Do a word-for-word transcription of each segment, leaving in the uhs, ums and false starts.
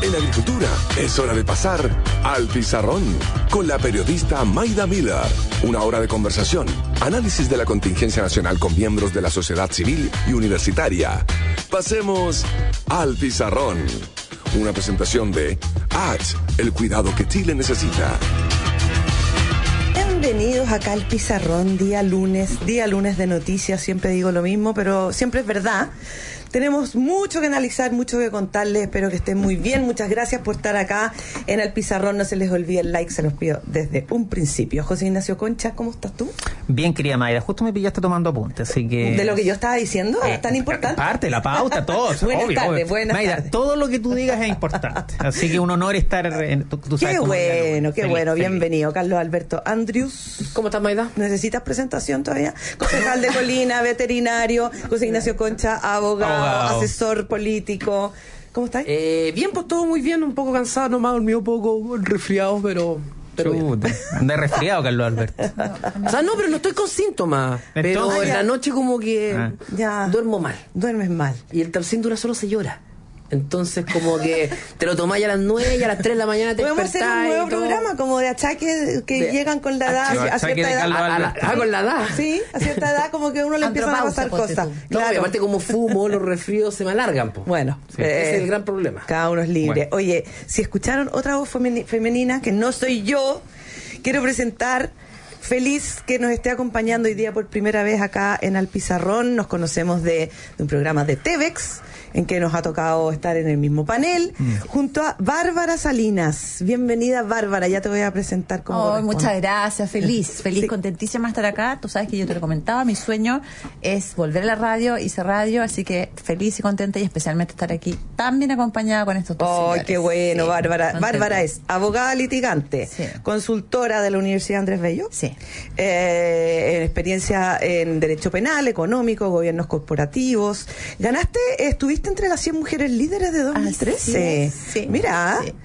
En la agricultura es hora de pasar al pizarrón con la periodista Mayda Miller. Una hora de conversación, análisis de la contingencia nacional con miembros de la sociedad civil y universitaria. Pasemos al pizarrón. Una presentación de A T S, el cuidado que Chile necesita. Bienvenidos acá al Pizarrón, día lunes, día lunes de noticias. Siempre digo lo mismo, pero siempre es verdad. Tenemos mucho que analizar, mucho que contarles. Espero que estén muy bien. Muchas gracias por estar acá en el Pizarrón. No se les olvide el like, se los pido desde un principio. José Ignacio Concha, ¿cómo estás tú? Bien, querida Mayra. Justo me pillaste tomando apuntes, así que... ¿De lo que yo estaba diciendo? ¿Es tan importante? Parte, la pauta, todo. Buenas obvio, tardes, obvio. buenas Mayra, tardes. todo lo que tú digas es importante. Así que un honor estar... En, tú, tú sabes Qué cómo bueno, qué feliz, bueno. feliz. Bienvenido, Carlos Alberto Andrews. ¿Cómo estás, Mayda? ¿Necesitas presentación todavía? Concejal de Colina, veterinario. José Ignacio Concha, abogado, Abogado. asesor político. ¿Cómo estás? Eh, bien, pues todo muy bien, un poco cansado, nomás dormido poco, resfriado, pero... pero bien. Chuta, anda resfriado, Carlos Alberto. O sea, no, pero no estoy con síntomas. Pero Entonces- en la noche como que Ah. Ya. duermo mal. Duermes mal. Y el tercer dura solo se llora. Entonces como que te lo tomás ya a las nueve y a las tres de la mañana te Podemos hacer despertás un y nuevo todo. programa como de achaques que De- llegan con la edad, achaque- a achaque cierta de edad. Carlos A la- Alberto. ah, con la edad. Sí, a cierta edad como que a uno le empiezan a pasar Andropausia, cosas. ponte tú. No, y Claro. aparte como fumo, los resfríos se me alargan, po. Bueno, Sí, eh, ese es el gran problema. Cada uno es libre. Bueno. Oye, si escucharon otra voz femeni- femenina, que no soy yo, quiero presentar, feliz que nos esté acompañando hoy día por primera vez acá en Al Pizarrón. Nos conocemos de, de un programa de T V E X, en que nos ha tocado estar en el mismo panel, junto a Bárbara Salinas. Bienvenida, Bárbara, ya te voy a presentar como Oh, corresponde. muchas gracias, feliz, feliz, Sí. contentísima de estar acá. Tú sabes que yo te lo comentaba, mi sueño es volver a la radio, hice radio, así que feliz y contenta y especialmente estar aquí tan bien acompañada con estos dos ¡Ay, señores. qué bueno, Sí, Bárbara! contenta. Bárbara es abogada litigante, Sí. consultora de la Universidad Andrés Bello, Sí. eh, en experiencia en Derecho Penal, Económico, Gobiernos Corporativos. Ganaste, estuviste entre las cien mujeres líderes de dos mil trece. Así es, sí. Mira, Sí.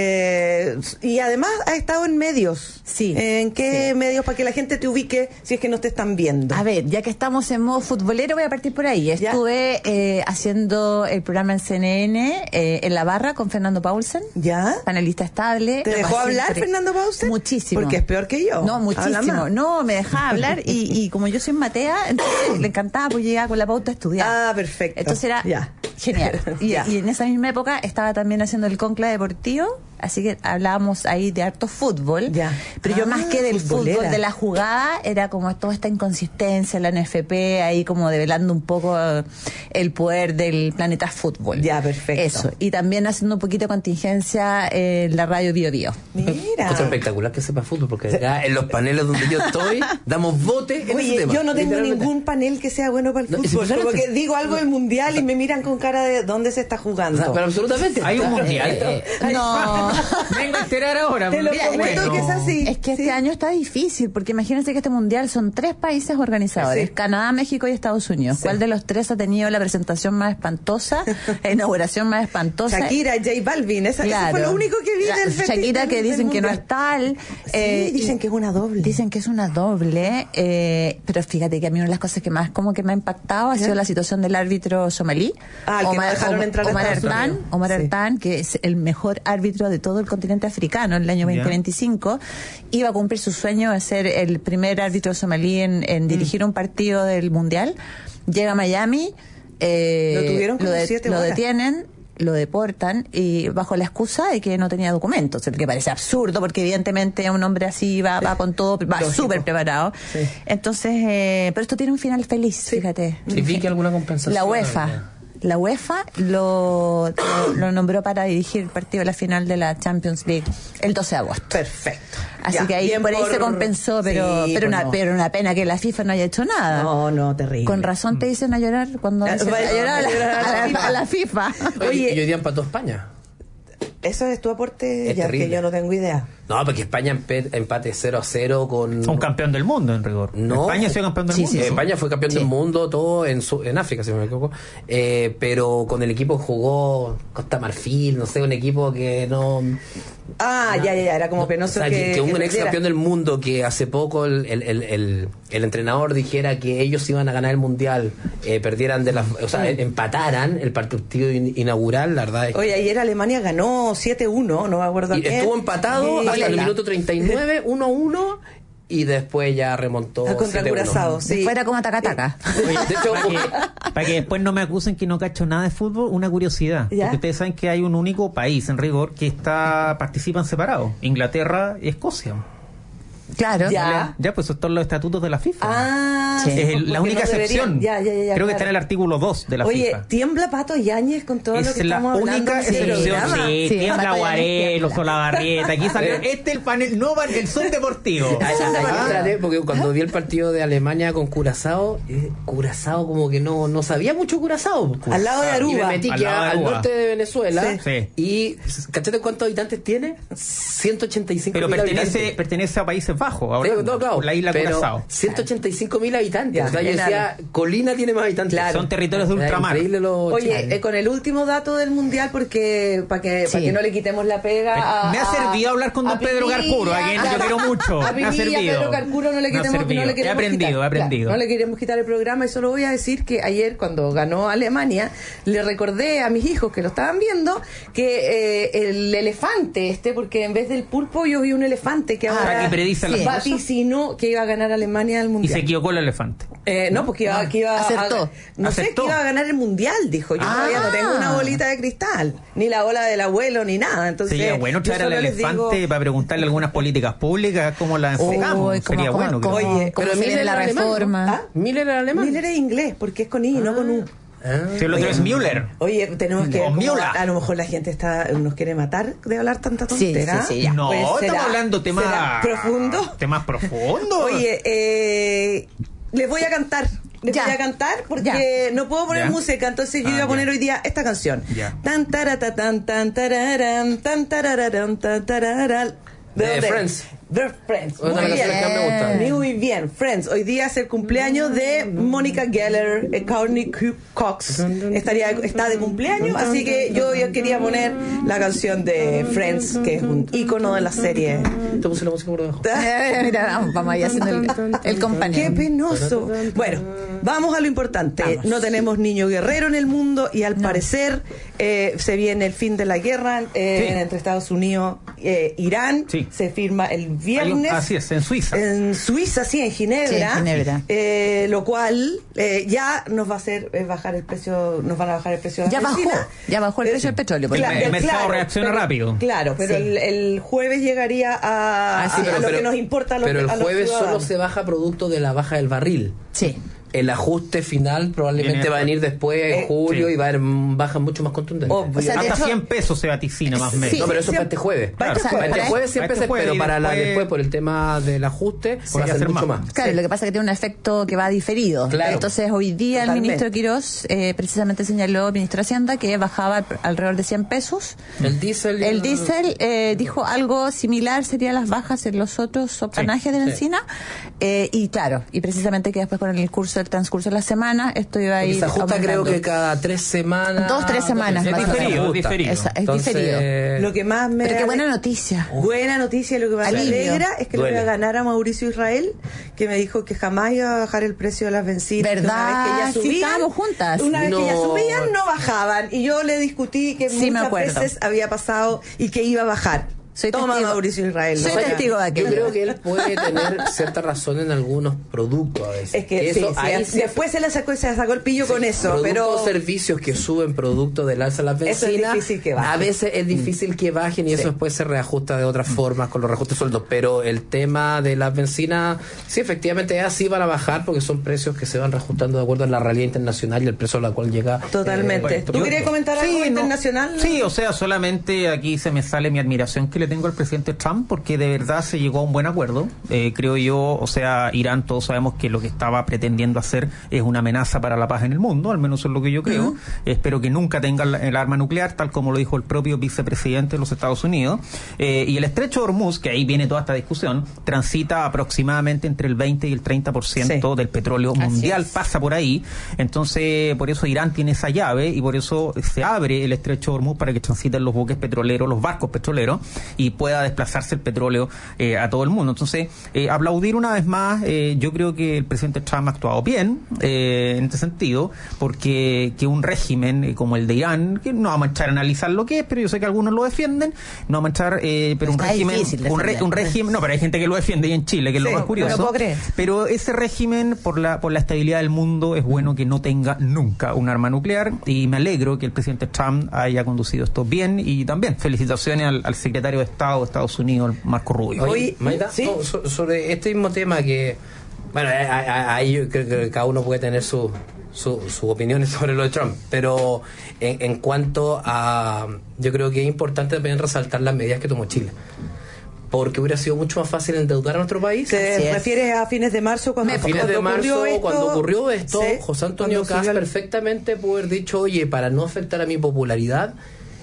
eh, y además has estado en medios. Sí, ¿En qué sí. medios para que la gente te ubique si es que no te están viendo? A ver, ya que estamos en modo futbolero, voy a partir por ahí. Ya. Estuve eh, haciendo el programa en C N N, eh, en La Barra, con Fernando Paulsen, ¿Ya? panelista estable. ¿Te Lo dejó pasé hablar increíble. Fernando Paulsen? Muchísimo. Porque es peor que yo. No, Habla muchísimo. más. No, me dejaba hablar y, y como yo soy matea, entonces le encantaba, pues llegaba con la pauta a estudiar. Ah, perfecto. Entonces era Ya. genial. Y, Ya. y en esa misma época estaba también haciendo el conclave deportivo, así que hablábamos ahí de harto fútbol. Ya. Pero yo Ah, más que del futbolera. fútbol, de la jugada, era como toda esta inconsistencia en la N F P, ahí como develando un poco eh, el poder del planeta fútbol. Ya, perfecto. Eso. Y también haciendo un poquito de contingencia en la radio Bio Bio. Mira. Cosa espectacular que sepa fútbol, porque acá en los paneles donde yo estoy, damos bote en ese Oye, tema. yo no tengo literalmente. ningún panel que sea bueno para el No, es fútbol. Como impresionante. que digo algo del mundial y me miran con cara de ¿dónde se está O jugando? sea, pero absolutamente. Hay un mundial. Eh, no. Vengo a enterar ahora. Te lo Mira, prometo bueno. que es así. Es que Sí. este año está difícil, porque imagínense que este mundial son tres países organizadores, Sí. Canadá, México y Estados Unidos. Sí. ¿Cuál de los tres ha tenido la presentación más espantosa, la inauguración más espantosa? Shakira, J Balvin, esa, eso fue lo único que vi La- del festi- Shakira, del- que del dicen que no mundial. es tal. Sí, eh, dicen y- que es una doble. Dicen que es una doble, eh, pero fíjate que a mí una de las cosas que más como que me ha impactado ha ¿Ya? sido la situación del árbitro somalí. Ah, el que no dejaron Omar- entrar a Omar Estados Artan, Unidos. Omar Sí. Artan, que es el mejor árbitro de todo el continente africano en el año Ya. veinte veinticinco, iba a cumplir su sueño de ser el primer árbitro somalí en, en dirigir un partido del Mundial. Llega a Miami, eh, Lo tuvieron como de- siete lo horas. detienen, lo deportan y bajo la excusa de que no tenía documentos, lo que parece absurdo porque evidentemente un hombre así va, va con todo, va Lógico. súper preparado. Sí. Entonces, eh, pero esto tiene un final feliz, fíjate. ¿Significa alguna compensación? La UEFA. La UEFA lo, lo, lo nombró para dirigir el partido de la final de la Champions League el doce de agosto. Perfecto. Así Ya, que ahí bien por ahí se compensó, pero Sí, pero, pues una, no. pero una pena que la FIFA no haya hecho nada. No, no, terrible. Con razón te dicen a llorar cuando Eh, dicen vaya, a llorar a la, a llorar a la- a la FIFA. Oye, Oye. y hoy día empató España. Eso es tu aporte, Es ya terrible. que yo no tengo idea. No, porque España empe- empate cero a cero con... Un campeón del mundo, en rigor. No. España ha sido campeón del Sí, mundo. sí, Eh, España fue campeón Sí. del mundo, todo en su, en África, si no me equivoco. Eh, pero con el equipo que jugó Costa Marfil, no sé, un equipo que no... Ah, ya, ya, ya, era como penoso o sea, que, que, que un que ex campeón del mundo, que hace poco el, el, el, el, el entrenador dijera que ellos iban a ganar el mundial, eh, perdieran de la, o sea, empataran el partido in, inaugural, la verdad es que... Oye, ayer Alemania ganó siete uno, no me acuerdo y qué. estuvo empatado Sí, hasta el la- minuto treinta y nueve, uno a uno, y después ya remontó contra siete uno. Curazao, sí. Fuera como taca-taca. Oye, De hecho, para, que, para que después no me acusen que no cacho nada de fútbol, una curiosidad. ¿Ya? Porque ustedes saben que hay un único país en rigor que está participan separados: Inglaterra y Escocia. Claro. Ya. Ya, pues esos son los estatutos de la FIFA. Ah, Sí. es el- porque la única no deberían- excepción. Ya, ya, ya, ya, Creo que está claro. en el artículo dos de la Oye, FIFA. tiembla Pato Yáñez con todo lo Es que la estamos hablando única en este excepción. programa. Sí, Sí, tiembla Pato Guarelo, Yáñez. Solabarrieta. Aquí salió. Este es el panel, no van- el son deportivo. Ay, ay, ay, Ah. espérate, porque cuando vi el partido de Alemania con Curazao, eh, Curazao como que no, no sabía mucho Curazao. Al lado de Y me Aruba. metí Al que lado de al Aruba. norte de Venezuela. Sí. Y ¿cachate cuántos habitantes tiene? ciento ochenta y cinco Pero mil pertenece, habitantes. pertenece a Países Bajos, ahora. Sí, no, claro, por la isla pero Curazao. ciento ochenta y cinco mil habitantes. Ya, o sea, yo enano. decía, Colina tiene más habitantes. Claro. Son territorios de Era ultramar. increíble lo Oye, chileno. eh, con el último dato del mundial, porque para que, Sí. para que no le quitemos la pega a, Me ha servido hablar con don Pedro Carcuro, a quien yo quiero mucho. A Me ha Pinilla, servido. Pedro Carcuro no le Me ha queremos, no servido. le He queremos aprendido, quitar. he aprendido. Claro, no le queremos quitar el programa y solo voy a decir que ayer cuando ganó Alemania le recordé a mis hijos que lo estaban viendo que eh, el elefante este, porque en vez del pulpo yo vi un elefante que Ah, ahora que predice las cosas. vaticinó que iba a ganar Alemania el Y mundial. se equivocó el elefante. Eh, no, porque iba, que iba Acertó. a, no sé, Acertó. que iba a ganar el mundial, dijo. Yo Ah. todavía no tengo una bolita de cristal, ni la bola del abuelo, ni nada. Entonces, Sería bueno yo traer al solo les elefante digo- para preguntarle algunas políticas públicas, cómo las enfocamos. Uy, Sería cómo- bueno. cómo- que- cómo- Oye, cómo pero se viene Miller la era alemán, ¿no? reforma. ¿Ah? Miller era alemán. Miller es inglés, porque es con I, no con U. Ah. Si el otro es Müller. Oye, tenemos que. O como Müller. a lo mejor la gente está nos quiere matar de hablar tanta Sí, tontera. sí, sí, ya. No, Pues, ¿será- estamos hablando temas será profundo. Temas profundos. Oye, eh, les voy a cantar. Les Ya. voy a cantar porque no puedo poner Ya. música, entonces yo Ah, iba a poner ya. hoy día esta canción. Ya. Tan tarata tan tan tararam, tan tarararam, tan tararal. De dónde? Friends. The Friends. Una Muy de las bien. canciones que me gustan. Muy bien, Friends. Hoy día es el cumpleaños de Mónica Geller, eh, Courtney Cox. Estaría, está de cumpleaños, así que yo, yo quería poner la canción de Friends, que es un ícono de la serie. Te puse la música por debajo. Eh, Mira, vamos, vamos ahí haciendo el, el ¡Qué compañero. penoso! Bueno, vamos a lo importante. Vamos. No tenemos niño guerrero en el mundo y al No. parecer eh, se viene el fin de la guerra eh, Sí. entre Estados Unidos e Irán. Sí. Se firma el Hay un- viernes. Así es, en Suiza. En Suiza, sí, en Ginebra. Sí, en Ginebra. Eh, lo cual eh, ya nos va a hacer eh, bajar el precio, nos van a bajar el precio de la Ya bajó, benzina. ya bajó el precio del petróleo. por Claro, El ejemplo. mercado claro, reacciona pero- rápido. Claro, pero Sí. el, el jueves llegaría a, Ah, sí, a- pero- a lo pero- que nos importa a los, Pero el a los jueves solo ciudadanos. se baja producto de la baja del barril. Sí. El ajuste final probablemente Viene va a venir después en Eh, julio sí. y va a haber mm, bajas mucho más contundentes. Obvio. O sea, de Hasta hecho- cien pesos se vaticina más o menos. Sí. No, pero eso es para este jueves. Para este Claro. jueves. Para este jueves cien Para este pesos, jueves pero y para la después- después por el tema del ajuste va a Podría ser ser mucho más. más. Claro, Sí. lo que pasa es que tiene un efecto que va diferido. Claro. Entonces, hoy día Totalmente. el ministro Quirós eh, precisamente señaló, el ministro de Hacienda, que bajaba alrededor de cien pesos. El diésel. y El diésel eh, dijo algo similar, serían las bajas en los otros octanajes de sí. bencina. Eh, y claro, y precisamente que después con el curso, el transcurso de la semana, esto iba a Porque ir se ajusta creo aumentando. que cada tres semanas. Dos, tres semanas, Es más o menos. diferido, Se ajusta. diferido. Es, es Entonces, diferido. Lo que más me Pero qué ale- buena noticia. buena noticia, lo que más me Alivio. alegra es que le Duele. voy a ganar a Mauricio Israel, que me dijo que jamás iba a bajar el precio de las bencinas. que ¿Verdad? Una vez que ya Sí, subían, estábamos juntas. Una vez que ya No. subían, no bajaban. Y yo le discutí que Sí, me muchas acuerdo. veces había pasado y que iba a bajar. Soy Toma, testigo. Mauricio Israel. Soy ¿no? O sea, testigo de Yo aquello. creo que él puede tener cierta razón en algunos productos a veces. Es que sí, eso, sí, ahí sí, sí- después se le sacó, se sacó el pillo con eso, productos pero o servicios que suben producto del alza de las Eso es bencinas, difícil que bajen. a veces es difícil que bajen y Sí. eso después se reajusta de otras formas con los reajustes de sueldos, pero el tema de las bencinas sí, efectivamente es así, van a bajar porque son precios que se van reajustando de acuerdo a la realidad internacional y el precio a la cual llega. totalmente. eh, ¿Tú yo- querías comentar algo Sí, no. internacional? Sí, o sea, solamente aquí se me sale mi admiración que le tengo al presidente Trump, porque de verdad se llegó a un buen acuerdo. Eh, creo yo, o sea, Irán, todos sabemos que lo que estaba pretendiendo hacer es una amenaza para la paz en el mundo, al menos es lo que yo creo. Uh-huh. Espero que nunca tenga el, el arma nuclear, tal como lo dijo el propio vicepresidente de los Estados Unidos. Eh, y el estrecho de Hormuz, que ahí viene toda esta discusión, transita aproximadamente entre el veinte y el treinta por ciento Sí. del petróleo Así mundial, es. pasa por ahí. Entonces, por eso Irán tiene esa llave y por eso se abre el estrecho de Hormuz para que transiten los buques petroleros, los barcos petroleros. y pueda desplazarse el petróleo eh, a todo el mundo. Entonces, eh, aplaudir una vez más, eh, yo creo que el presidente Trump ha actuado bien eh, en este sentido, porque que un régimen eh, como el de Irán, que no vamos a echar a analizar lo que es, pero yo sé que algunos lo defienden, no vamos a echar, eh, pero Está un régimen, un, re, un régimen, no, pero hay gente que lo defiende y en Chile, que es Sí, lo más curioso. no lo puedo creer. Pero ese régimen, por la por la estabilidad del mundo, es bueno que no tenga nunca un arma nuclear, y me alegro que el presidente Trump haya conducido esto bien, y también felicitaciones al, al secretario de Estado de Estados Unidos, Marco Rubio. Oye, Oye, Maida, ¿sí? no, so- sobre este mismo tema que, bueno, eh, ahí yo creo que cada uno puede tener su, su, sus opiniones sobre lo de Trump, pero en, en cuanto a, yo creo que es importante también resaltar las medidas que tomó Chile, porque hubiera sido mucho más fácil endeudar a nuestro país. ¿Te Así es. refieres a fines de marzo cuando, A fines cuando de ocurrió marzo, esto? cuando ocurrió esto, Sí, José Antonio cuando Cast subió el- perfectamente pudo haber dicho, oye, para no afectar a mi popularidad,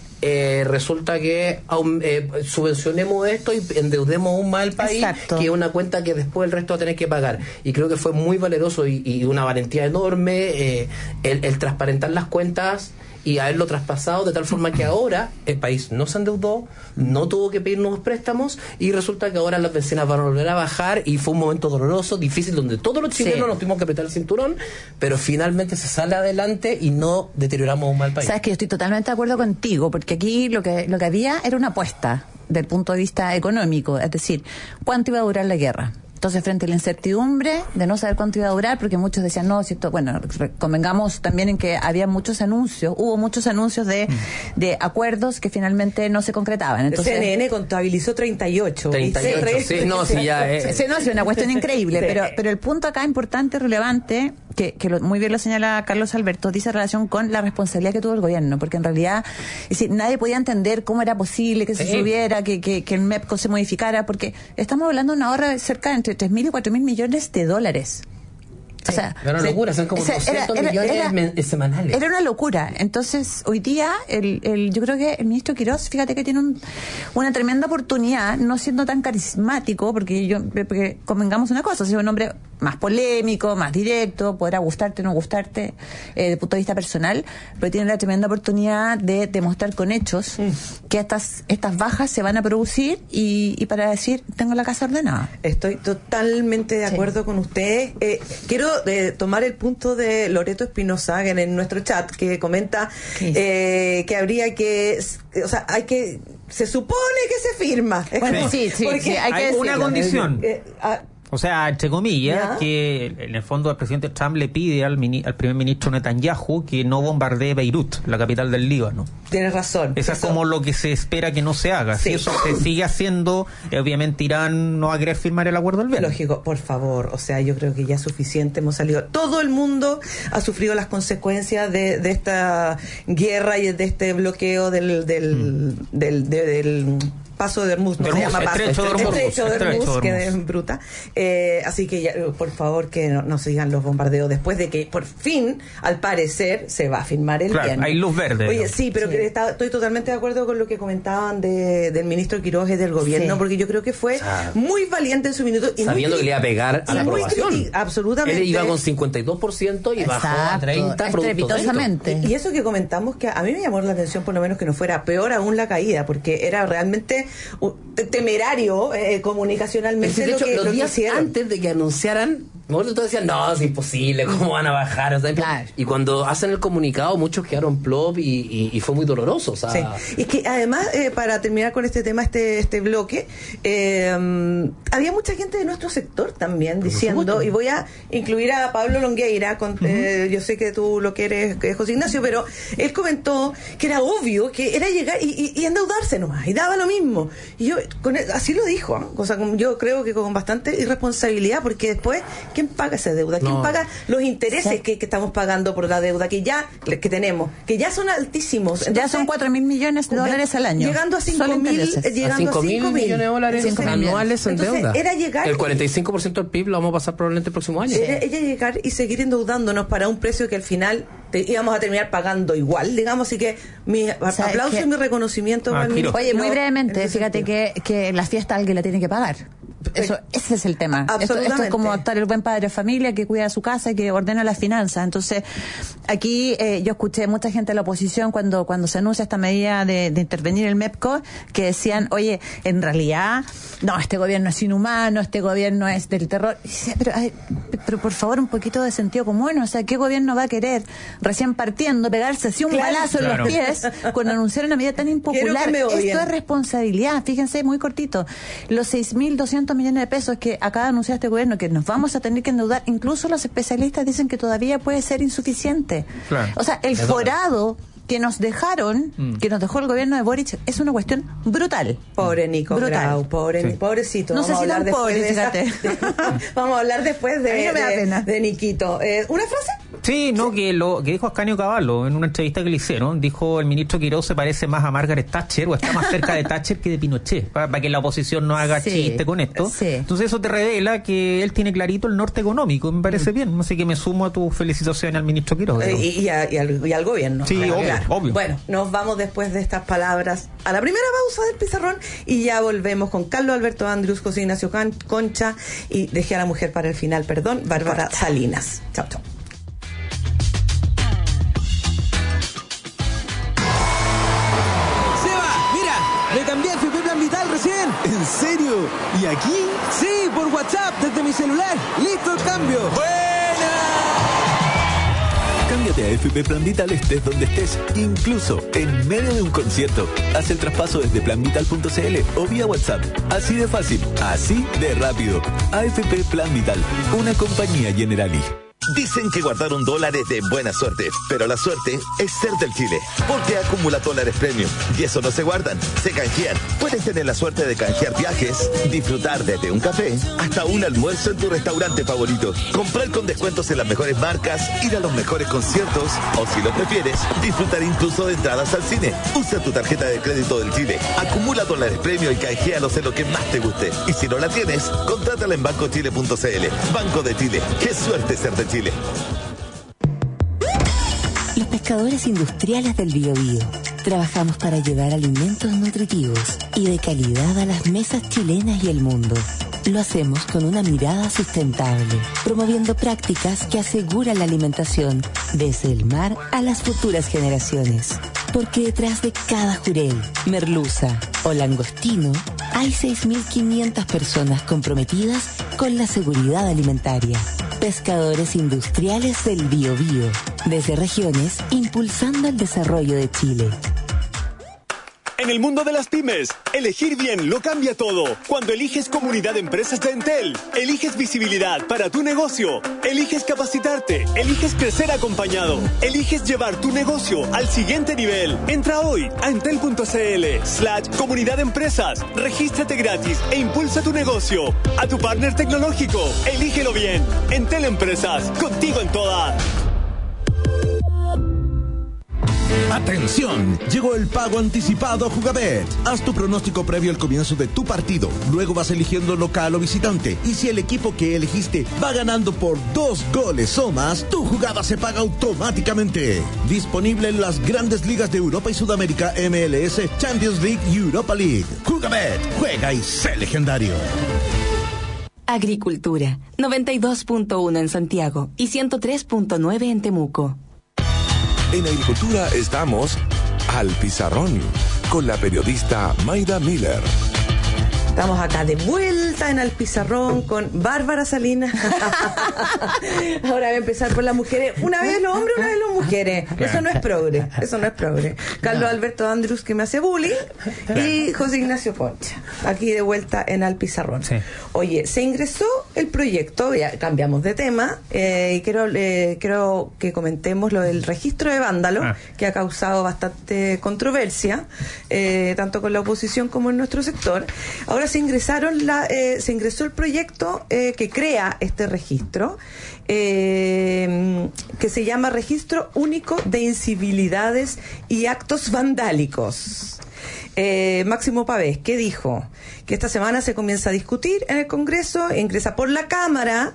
eh, resulta que aún, eh, subvencionemos esto y endeudemos aún más al país, Exacto. que es una cuenta que después el resto va a tener que pagar. Y creo que fue muy valeroso y, y una valentía enorme eh, el, el transparentar las cuentas y haberlo traspasado de tal forma que ahora el país no se endeudó, no tuvo que pedir nuevos préstamos, y resulta que ahora las bencinas van a volver a bajar, y fue un momento doloroso, difícil, donde todos los chilenos Sí. nos tuvimos que apretar el cinturón, pero finalmente se sale adelante y no deterioramos aún más el país. Sabes que yo estoy totalmente de acuerdo contigo, porque aquí lo que lo que había era una apuesta del punto de vista económico, es decir, ¿cuánto iba a durar la guerra? Entonces, frente a la incertidumbre de no saber cuánto iba a durar, porque muchos decían, no, si esto, bueno, re- convengamos también en que había muchos anuncios, hubo muchos anuncios de, de acuerdos que finalmente no se concretaban. Entonces, C N N contabilizó treinta y ocho. treinta y ocho, sí, no, sí, ya es. Sí, no, es una cuestión increíble, Sí. pero pero el punto acá importante, relevante, que, que lo- muy bien lo señala Carlos Alberto, dice relación con la responsabilidad que tuvo el gobierno, porque en realidad, es decir, nadie podía entender cómo era posible que se Sí. subiera, que, que, que el MEPCO se modificara, porque estamos hablando de una ahorra de cerca de entre tres mil y cuatro mil millones de dólares. O sea, Era una sí, locura, son como o sea, doscientos era- era- millones era- men- semanales. Era una locura. Entonces, hoy día, el, el, yo creo que el ministro Quirós, fíjate que tiene un, una tremenda oportunidad, no siendo tan carismático, porque yo, porque convengamos una cosa, es un hombre más polémico, más directo, podrá gustarte o no gustarte, eh, desde el punto de vista personal, pero tiene la tremenda oportunidad de demostrar con hechos que estas, estas bajas se van a producir, y, y para decir, tengo la casa ordenada. Estoy totalmente de Sí. acuerdo con ustedes. Eh, quiero eh, tomar el punto de Loreto Espinosa en, en nuestro chat, que comenta ¿Qué? eh, que habría que, o sea, hay que, se supone que se firma. Es Bueno, como- sí, sí, porque sí, hay que Hay una decirlo. condición. Eh, ah, O sea, entre comillas, Ya. que en el fondo el presidente Trump le pide al, mini- al primer ministro Netanyahu que no bombardee Beirut, la capital del Líbano. tienes razón. Eso es Eso- como lo que se espera que no se haga. Sí. Si eso se sigue haciendo, eh, obviamente Irán no va a querer firmar el acuerdo del viernes. Lógico, por favor, o sea, yo creo que ya es suficiente, hemos salido, todo el mundo ha sufrido las consecuencias de, de esta guerra y de este bloqueo del del, del, de- del paso de Hormuz, no De se Hormuz, llama paso, estrecho de Hormuz, estrecho de estrecho de Hormuz, que Hormuz. es bruta. Eh, así que ya, por favor que no, no sigan los bombardeos después de que por fin, al parecer, se va a firmar el Claro, viernes. hay luz verde, Oye, ¿no? sí, pero Sí. que está- estoy totalmente de acuerdo con lo que comentaban de, del ministro Quiroz y del gobierno, Sí. porque yo creo que fue sea, muy valiente en su minuto. y muy sabiendo que le iba a pegar a y la muy aprobación. criti- absolutamente. Él iba con cincuenta y dos por ciento y bajó a Exacto, treinta producto de esto. estrepitosamente. Y eso que comentamos, que a mí me llamó la atención por lo menos que no fuera peor aún la caída, porque era realmente uh, temerario eh, comunicacionalmente de lo hecho, que, los lo que días hicieron. antes de que anunciaran, nosotros todos decían, no, es imposible, ¿cómo van a bajar? O sea, Claro. Y cuando hacen el comunicado, muchos quedaron plop y, y, y fue muy doloroso. O sea, Sí. Y que además, eh, para terminar con este tema, este este bloque, eh, había mucha gente de nuestro sector también diciendo, supuesto. y voy a incluir a Pablo Longueira, con, eh, yo sé que tú lo quieres, que es José Ignacio, pero él comentó que era obvio que era llegar y, y, y endeudarse nomás, y daba lo mismo. Y yo, con él- así lo dijo, ¿eh? O sea, como yo creo que con bastante irresponsabilidad, porque después, ¿quién paga esa deuda? ¿Quién No. paga los intereses Sí. que, que estamos pagando por la deuda que ya que tenemos, que ya son altísimos? Ya Entonces, son cuatro mil millones de dólares al año. Llegando a Solo cinco mil, intereses. eh, llegando a cinco mil cinco millones de dólares Cinco mil anuales en Entonces, deuda. era llegar El y- cuarenta y cinco por ciento del P I B lo vamos a pasar probablemente el próximo año. Era ella llegar y seguir endeudándonos para un precio que al final te íbamos a terminar pagando igual, digamos, así que mi a- sea, aplauso que- y mi reconocimiento Ah, para el Quiro. ministro Oye, muy en brevemente, ese fíjate sentido. que, que la fiesta alguien la tiene que pagar. Eso, ese es el tema. Esto, esto es como actuar el buen padre de familia que cuida su casa y que ordena las finanzas. Entonces, aquí eh, yo escuché mucha gente de la oposición cuando cuando se anuncia esta medida de, de intervenir el MEPCO, que decían, oye, en realidad, no, este gobierno es inhumano, este gobierno es del terror. Y decía, pero, ay, pero por favor, un poquito de sentido común. O sea, ¿qué gobierno va a querer, recién partiendo, pegarse así un claro, balazo claro. en los pies con anunciar una medida tan impopular? Esto es responsabilidad. Fíjense, muy cortito. Los seis mil doscientos millones de pesos que acaba de anunciar este gobierno, que nos vamos a tener que endeudar, incluso los especialistas dicen que todavía puede ser insuficiente. Claro. O sea, el forado que nos dejaron, mm. que nos dejó el gobierno de Boric, es una cuestión brutal. Pobre Nico brutal. Grau, pobre, sí. pobrecito. No sé si tan pobre, de fíjate. Esa... Vamos a hablar después de, no de, de Niquito. Eh, ¿Una frase? Sí, no, que lo que dijo Ascanio Cavallo en una entrevista que le hicieron, dijo el ministro Quirós se parece más a Margaret Thatcher o está más cerca de Thatcher que de Pinochet, para, para que la oposición no haga sí, chiste con esto. Sí. Entonces eso te revela que él tiene clarito el norte económico, me parece mm. bien, así que me sumo a tu felicitación al ministro Quirós. Eh, y, y, a, y, al, y al gobierno. Sí, claro, obvio, claro. obvio. Bueno, nos vamos después de estas palabras a la primera pausa del Pizarrón y ya volvemos con Carlos Alberto Andrus, José Ignacio Concha y dejé a la mujer para el final, perdón, Bárbara Salinas. Chao, chao. Le cambié F P Plan Vital recién. ¿En serio? ¿Y aquí? Sí, por WhatsApp, desde mi celular. ¡Listo el cambio! ¡Buena! Cámbiate a F P Plan Vital estés donde estés, incluso en medio de un concierto. Haz el traspaso desde plan vital punto c l o vía WhatsApp. Así de fácil, así de rápido. A F P Plan Vital, una compañía Generali. Dicen que guardaron dólares de buena suerte, pero la suerte es ser del Chile, porque acumula dólares premium y eso no se guardan, se canjean. Puedes tener la suerte de canjear viajes, disfrutar desde un café hasta un almuerzo en tu restaurante favorito, comprar con descuentos en las mejores marcas, ir a los mejores conciertos o, si lo prefieres, disfrutar incluso de entradas al cine. Usa tu tarjeta de crédito del Chile, acumula dólares premium y canjealos en lo que más te guste. Y si no la tienes, contrátala en banco chile punto c l. Banco de Chile, qué suerte ser de Chile. Los pescadores industriales del Biobío trabajamos para llevar alimentos nutritivos y de calidad a las mesas chilenas y el mundo. Lo hacemos con una mirada sustentable, promoviendo prácticas que aseguran la alimentación desde el mar a las futuras generaciones. Porque detrás de cada jurel, merluza o langostino hay seis mil quinientas personas comprometidas con la seguridad alimentaria. Pescadores industriales del Biobío, desde regiones impulsando el desarrollo de Chile. En el mundo de las pymes, elegir bien lo cambia todo. Cuando eliges Comunidad de Empresas de Entel, eliges visibilidad para tu negocio, eliges capacitarte, eliges crecer acompañado, eliges llevar tu negocio al siguiente nivel. Entra hoy a entel punto c l slash comunidad de empresas, regístrate gratis e impulsa tu negocio. A tu partner tecnológico, elígelo bien. Entel Empresas, contigo en todas. ¡Atención! Llegó el pago anticipado a Jugabet. Haz tu pronóstico previo al comienzo de tu partido. Luego vas eligiendo local o visitante. Y si el equipo que elegiste va ganando por dos goles o más, tu jugada se paga automáticamente. Disponible en las grandes ligas de Europa y Sudamérica, M L S, Champions League y Europa League. Jugabet, juega y sé legendario. Agricultura, noventa y dos punto uno en Santiago y ciento tres punto nueve en Temuco. En Agricultura estamos al Pizarrón con la periodista Mayda Miller. Estamos acá de vuelta en Al Pizarrón con Bárbara Salinas. Ahora voy a empezar por las mujeres. Una vez los hombres, una vez las mujeres. Eso no es progre. Eso no es progre. Carlos Alberto Andrus, que me hace bullying, y José Ignacio Concha. Aquí de vuelta en Al Pizarrón. Sí. Oye, se ingresó el proyecto, ya cambiamos de tema, eh, y quiero, eh, quiero que comentemos lo del registro de vándalos, ah. que ha causado bastante controversia, eh, tanto con la oposición como en nuestro sector. Ahora se ingresaron la, eh, se ingresó el proyecto eh, que crea este registro, eh, que se llama Registro Único de Incivilidades y Actos Vandálicos. Eh, Máximo Pavés, ¿qué dijo? Que esta semana se comienza a discutir en el Congreso, ingresa por la Cámara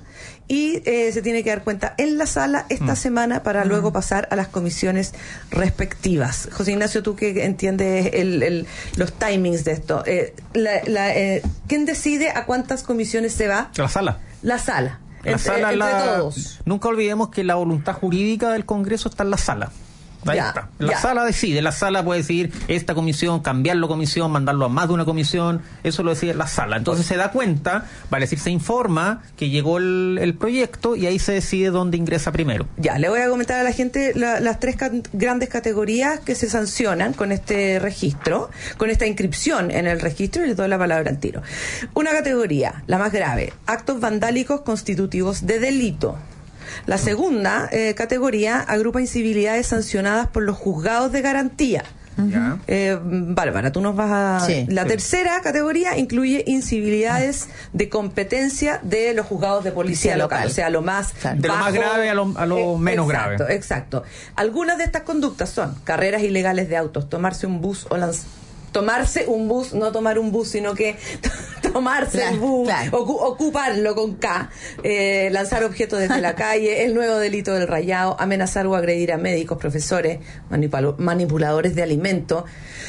y eh, se tiene que dar cuenta en la sala esta mm. semana para mm. luego pasar a las comisiones respectivas. José Ignacio, tú que entiendes el, el, los timings de esto, eh, la, la, eh, ¿quién decide a cuántas comisiones se va? La sala. La sala. La entre, sala entre la, todos. Nunca olvidemos que la voluntad jurídica del Congreso está en la sala. Ahí ya, está. La ya. sala decide, la sala puede decidir esta comisión, cambiarlo a comisión, mandarlo a más de una comisión, eso lo decide la sala. Entonces se da cuenta, vale decir, se informa que llegó el, el proyecto y ahí se decide dónde ingresa primero. Ya, le voy a comentar a la gente la, las tres ca- grandes categorías que se sancionan con este registro, con esta inscripción en el registro, y le doy la palabra al tiro. Una categoría, la más grave, actos vandálicos constitutivos de delito. La segunda eh, categoría agrupa incivilidades sancionadas por los juzgados de garantía. Uh-huh. eh, Bárbara, tú nos vas a... Sí, la sí. tercera categoría incluye incivilidades de competencia de los juzgados de policía, policía local. local, o sea, lo más claro. De bajo, lo más grave a lo, a lo eh, menos exacto, grave. Exacto. Algunas de estas conductas son carreras ilegales de autos, tomarse un bus o lanzar... Tomarse un bus, no tomar un bus, sino que tomarse claro, el bus, claro. ocu- ocuparlo con K, eh, lanzar objetos desde la calle, el nuevo delito del rayado, amenazar o agredir a médicos, profesores, manipul- manipuladores de alimentos.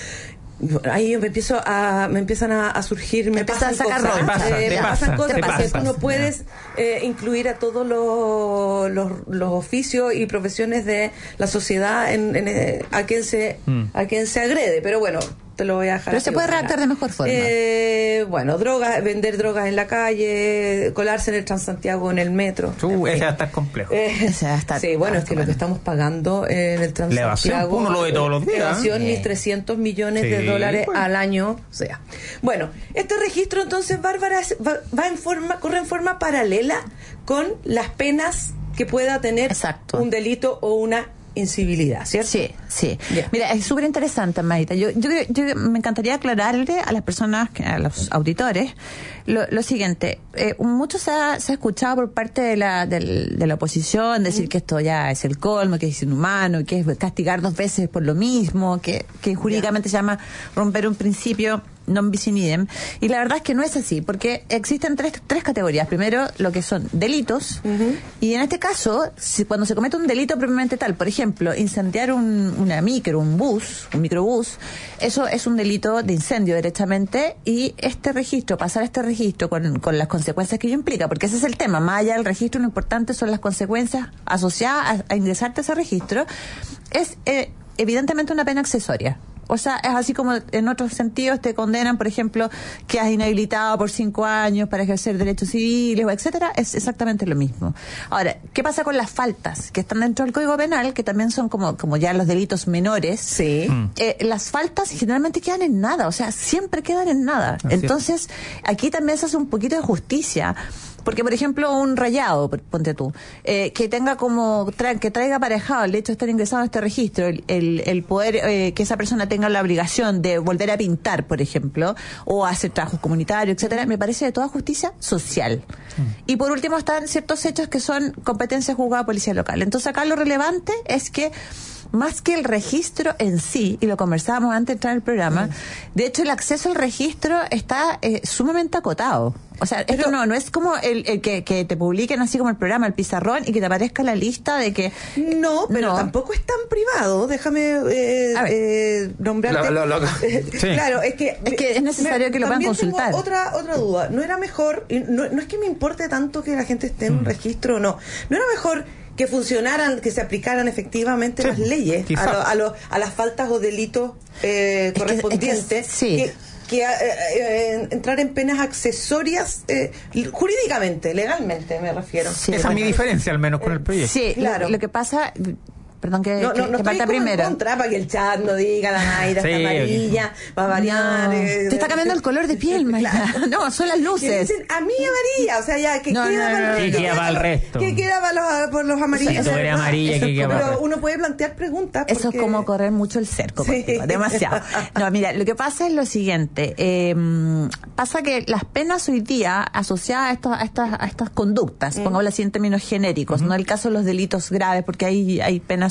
Ahí me empiezo a me empiezan a, a surgir me pasan cosas, te pasa, eh, te me pasa, pasan cosas te porque pasa. tú no puedes eh, incluir a todos los, los, los oficios y profesiones de la sociedad en, en, eh, a quien se mm. a quien se agrede, pero bueno, te lo voy a dejar. Pero se puede redactar de mejor forma. Eh, bueno, drogas, vender drogas en la calle, colarse en el Transantiago en el metro. Uh, ese va a estar complejo. Eh, ese va a estar sí, bueno, es que bueno. Lo que estamos pagando en el Transantiago, uno lo ve todos los días. Evasión, eh. mil trescientos millones sí, de dólares bueno. al año, o sea. Bueno, este registro entonces, Bárbara, va, va en forma, corre en forma paralela con las penas que pueda tener Exacto. un delito o una incivilidad, ¿cierto? Sí, sí. Yeah. Mira, es súper interesante, Maita. Yo, yo, yo me encantaría aclararle a las personas, a los auditores, lo, lo siguiente. Eh, mucho se ha, se ha escuchado por parte de la, del, de la oposición decir mm. que esto ya es el colmo, que es inhumano, que es castigar dos veces por lo mismo, que, que jurídicamente yeah. se llama romper un principio non bis in idem, y la verdad es que no es así, porque existen tres, tres categorías. Primero, lo que son delitos, uh-huh. y en este caso, si, cuando se comete un delito propiamente tal, por ejemplo, incendiar un, una micro, un bus, un microbús, eso es un delito de incendio derechamente, y este registro, pasar este registro con, con las consecuencias que ello implica, porque ese es el tema, más allá del registro, lo importante son las consecuencias asociadas a, a ingresarte a ese registro, es eh, evidentemente una pena accesoria. O sea, es así como en otros sentidos te condenan, por ejemplo, que has inhabilitado por cinco años para ejercer derechos civiles, etcétera. Es exactamente lo mismo. Ahora, ¿qué pasa con las faltas que están dentro del Código Penal, que también son como como ya los delitos menores? Sí. Mm. Eh, las faltas generalmente quedan en nada, o sea, siempre quedan en nada. Así Entonces, es. aquí también se hace un poquito de justicia. Porque, por ejemplo, un rayado, ponte tú, eh, que tenga como, tra- que traiga aparejado el hecho de estar ingresado en este registro, el, el, el poder eh, que esa persona tenga la obligación de volver a pintar, por ejemplo, o hacer trabajos comunitarios, etcétera, me parece de toda justicia social. Mm. Y por último están ciertos hechos que son competencias juzgada de policía local. Entonces acá lo relevante es que más que el registro en sí, y lo conversábamos antes de entrar en el programa, mm. de hecho el acceso al registro está eh, sumamente acotado. O sea, pero, esto no no es como el, el que, que te publiquen así como el programa, el pizarrón, y que te aparezca la lista de que... No, pero no. tampoco es tan privado. Déjame eh, eh, nombrarte... Lo, lo, lo. Sí. Claro, es que... Es que es necesario me, que lo puedan consultar. Tengo otra, otra duda. ¿No era mejor, y no, no es que me importe tanto que la gente esté en mm. un registro o no, ¿no era mejor que funcionaran, que se aplicaran efectivamente sí, las leyes a, lo, a, lo, a las faltas o delitos eh, es correspondientes? Que, es que, sí. que, que eh, eh, entrar en penas accesorias eh, jurídicamente, legalmente me refiero. Sí, esa es mi diferencia al menos con el proyecto. Sí, claro. Lo, lo que pasa... Perdón, que, no, no, que, no que estoy parta primero. En contra para que el chat no diga la Mayra sí, está amarilla, va a variar. No, eh, te está cambiando el color de piel, Mayra. Claro. No, son las luces. Dicen, a mí amarilla, o sea, ya, que no, queda no, para no, el resto. Que queda para el resto. Que queda para los, por los amarillos. Sí, o sea, eres amarilla, que queda para el resto. Pero uno puede plantear preguntas. Eso es como correr mucho el cerco, sí. contigo, demasiado. No, mira, lo que pasa es lo siguiente. Eh, pasa que las penas hoy día asociadas a, estos, a, estas, a estas conductas, mm. pongámoslo así en términos genéricos, mm-hmm. no el caso de los delitos graves, porque hay, hay penas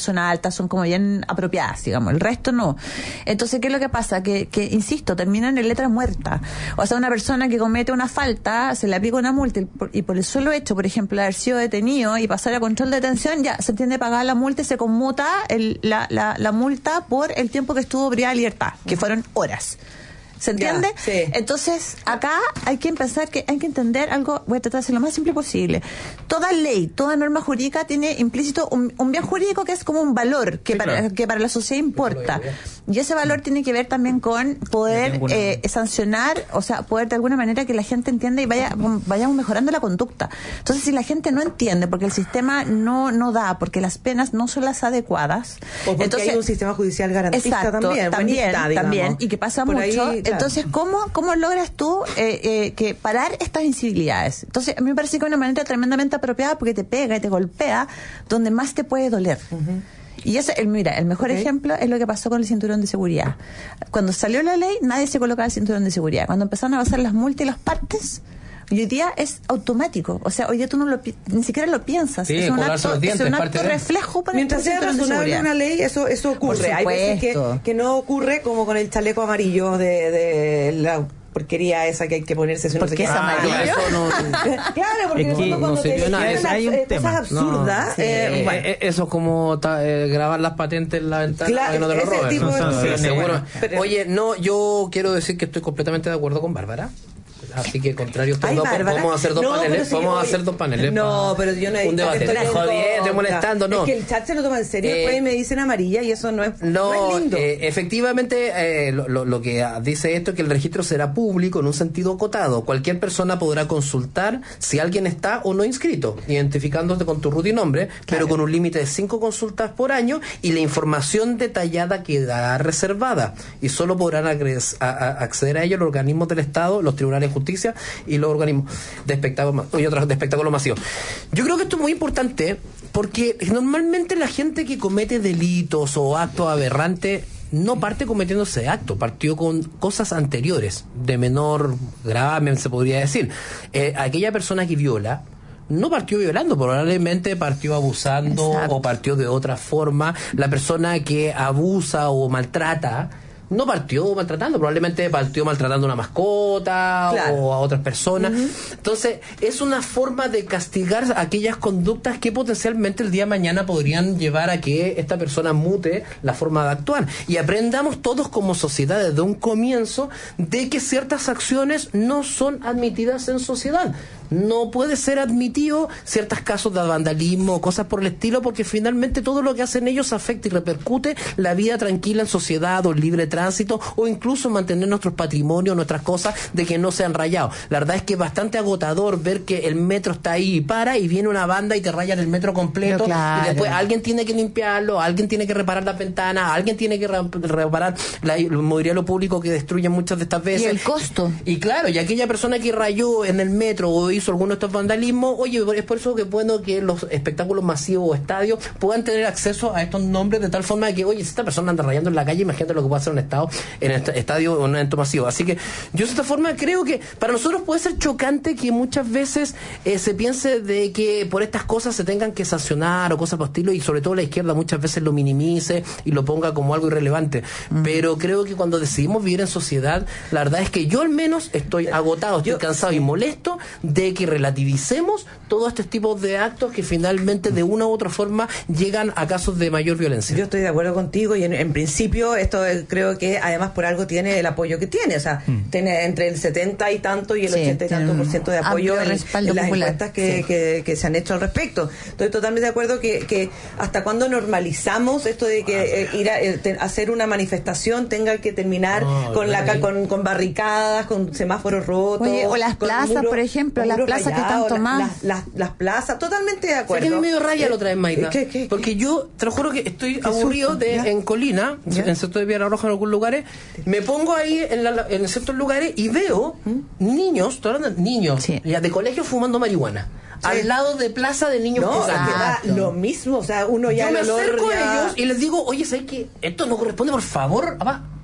zona alta son como bien apropiadas, digamos, el resto no. Entonces, ¿qué es lo que pasa? Que, que insisto, terminan en letra muerta. O sea, una persona que comete una falta, se le aplica una multa y por, y por el solo hecho, por ejemplo, de haber sido detenido y pasar a control de detención, ya se entiende pagar la multa y se conmuta el, la, la, la multa por el tiempo que estuvo privada de libertad, que fueron horas. ¿Se entiende? Ya, sí. Entonces, acá hay que empezar que hay que entender algo, voy a tratar de ser lo más simple posible. Toda ley, toda norma jurídica tiene implícito un, un bien jurídico que es como un valor que, sí, para, claro. que para la sociedad importa. Y ese valor tiene que ver también con poder eh, sancionar, o sea, poder de alguna manera que la gente entienda y vaya vayamos mejorando la conducta. Entonces, si la gente no entiende, porque el sistema no no da, porque las penas no son las adecuadas. O porque entonces, hay un sistema judicial garantista exacto, también. También, buenista, también, y que pasa Por mucho. Ahí, claro. Entonces, ¿cómo, cómo logras tú eh, eh, que parar estas incivilidades? Entonces, a mí me parece que es una manera tremendamente apropiada porque te pega y te golpea donde más te puede doler. Uh-huh. Y eso, el, mira, el mejor okay. ejemplo es lo que pasó con el cinturón de seguridad. Cuando salió la ley, nadie se colocaba el cinturón de seguridad. Cuando empezaron a pasar las multas y los partes, y hoy día es automático. O sea, hoy día tú no lo, ni siquiera lo piensas. Sí, es un acto, dientes, es un acto reflejo para mientras sea razonable una ley, eso eso ocurre. Hay veces que, que no ocurre, como con el chaleco amarillo de, de la porquería esa que hay que ponerse. Si ¿Por qué es amarillo? Ah, no, claro, porque es que cuando no te nada, es, hay un cosas tema. absurdas. No, sí. eh, eh, bueno. eh, eso es como ta, eh, grabar las patentes en la ventana claro, para que no te lo roben. Tipo no, de... sí, sí, seguro. bueno, pero... Oye, no, yo quiero decir que estoy completamente de acuerdo con Bárbara. Así que contrario, Ay, no, Bárbara, vamos a hacer dos no, paneles, si vamos yo, a hacer dos paneles. No, pero yo no he un debate. Estoy jodiendo, estoy molestando, no. Es que el chat se lo toma en serio, eh, después me dicen amarilla y eso no es, no, no es lindo. Eh, efectivamente, eh, lo, lo, lo que dice esto es que el registro será público en un sentido acotado. Cualquier persona podrá consultar si alguien está o no inscrito, identificándote con tu root y nombre, claro. pero con un límite de cinco consultas por año y la información detallada quedará reservada y solo podrán agres, a, a, acceder a ello los organismos del Estado, los tribunales de justicia y los organismos de espectáculo y otros de espectáculo masivo. Yo creo que esto es muy importante porque normalmente la gente que comete delitos o actos aberrantes no parte cometiendo ese acto, partió con cosas anteriores, de menor grave, se podría decir. Eh, aquella persona que viola no partió violando, probablemente partió abusando. Exacto. O partió de otra forma. La persona que abusa o maltrata no partió maltratando, probablemente partió maltratando a una mascota, claro. o a otras personas. Uh-huh. Entonces, es una forma de castigar aquellas conductas que potencialmente el día de mañana podrían llevar a que esta persona mute la forma de actuar. Y aprendamos todos como sociedad desde un comienzo de que ciertas acciones no son admitidas en sociedad. No puede ser admitido ciertos casos de vandalismo o cosas por el estilo, porque finalmente todo lo que hacen ellos afecta y repercute la vida tranquila en sociedad o libre tránsito, o incluso mantener nuestros patrimonios, nuestras cosas, de que no sean rayados. La verdad es que es bastante agotador ver que el metro está ahí y para, y viene una banda y te rayan el metro completo, claro. y después alguien tiene que limpiarlo, alguien tiene que reparar las ventanas, alguien tiene que reparar la, el mobiliario público que destruyen muchas de estas veces. Y el costo. Y claro, y aquella persona que rayó en el metro o hizo alguno de estos vandalismos, oye, es por eso que es bueno que los espectáculos masivos o estadios puedan tener acceso a estos nombres de tal forma de que, oye, si esta persona anda rayando en la calle, imagínate lo que puede hacer un estado en este estadio o un evento masivo. Así que yo de esta forma creo que para nosotros puede ser chocante que muchas veces eh, se piense de que por estas cosas se tengan que sancionar o cosas por estilo, y sobre todo la izquierda muchas veces lo minimice y lo ponga como algo irrelevante. Mm. Pero creo que cuando decidimos vivir en sociedad, la verdad es que yo al menos estoy agotado, estoy yo, cansado y molesto de que relativicemos todos estos tipos de actos que finalmente de una u otra forma llegan a casos de mayor violencia. Yo estoy de acuerdo contigo, y en, en principio esto eh, creo que además por algo tiene el apoyo que tiene, o sea, mm. tiene entre el setenta y tanto y el sí, ochenta y tanto por ciento de apoyo en, en las popular. encuestas que, sí. que, que se han hecho al respecto. Estoy totalmente de acuerdo que, que hasta cuando normalizamos esto de que eh, ir a eh, te, hacer una manifestación tenga que terminar oh, con la con, con barricadas, con semáforos rotos. Oye, o las plazas, muro, por ejemplo, las plazas rayados, que tanto más. Las, las, las plazas, totalmente de acuerdo. Es que a mí me dio raya la otra vez, Maida. ¿Qué, qué, porque qué? yo, te lo juro que estoy aburrido de ¿Ya? en Colina, ¿Ya? en sector de Piedra Roja, en algunos lugares, me pongo ahí en, la, en ciertos lugares y veo ¿Mm? niños, todos niños, sí. ya de colegio fumando marihuana. Sí. Al lado de plaza de niños no, jugando. Lo mismo, o sea, uno ya... Yo me acerco ya... a ellos y les digo, oye, ¿sabes qué? Esto no corresponde, por favor, papá.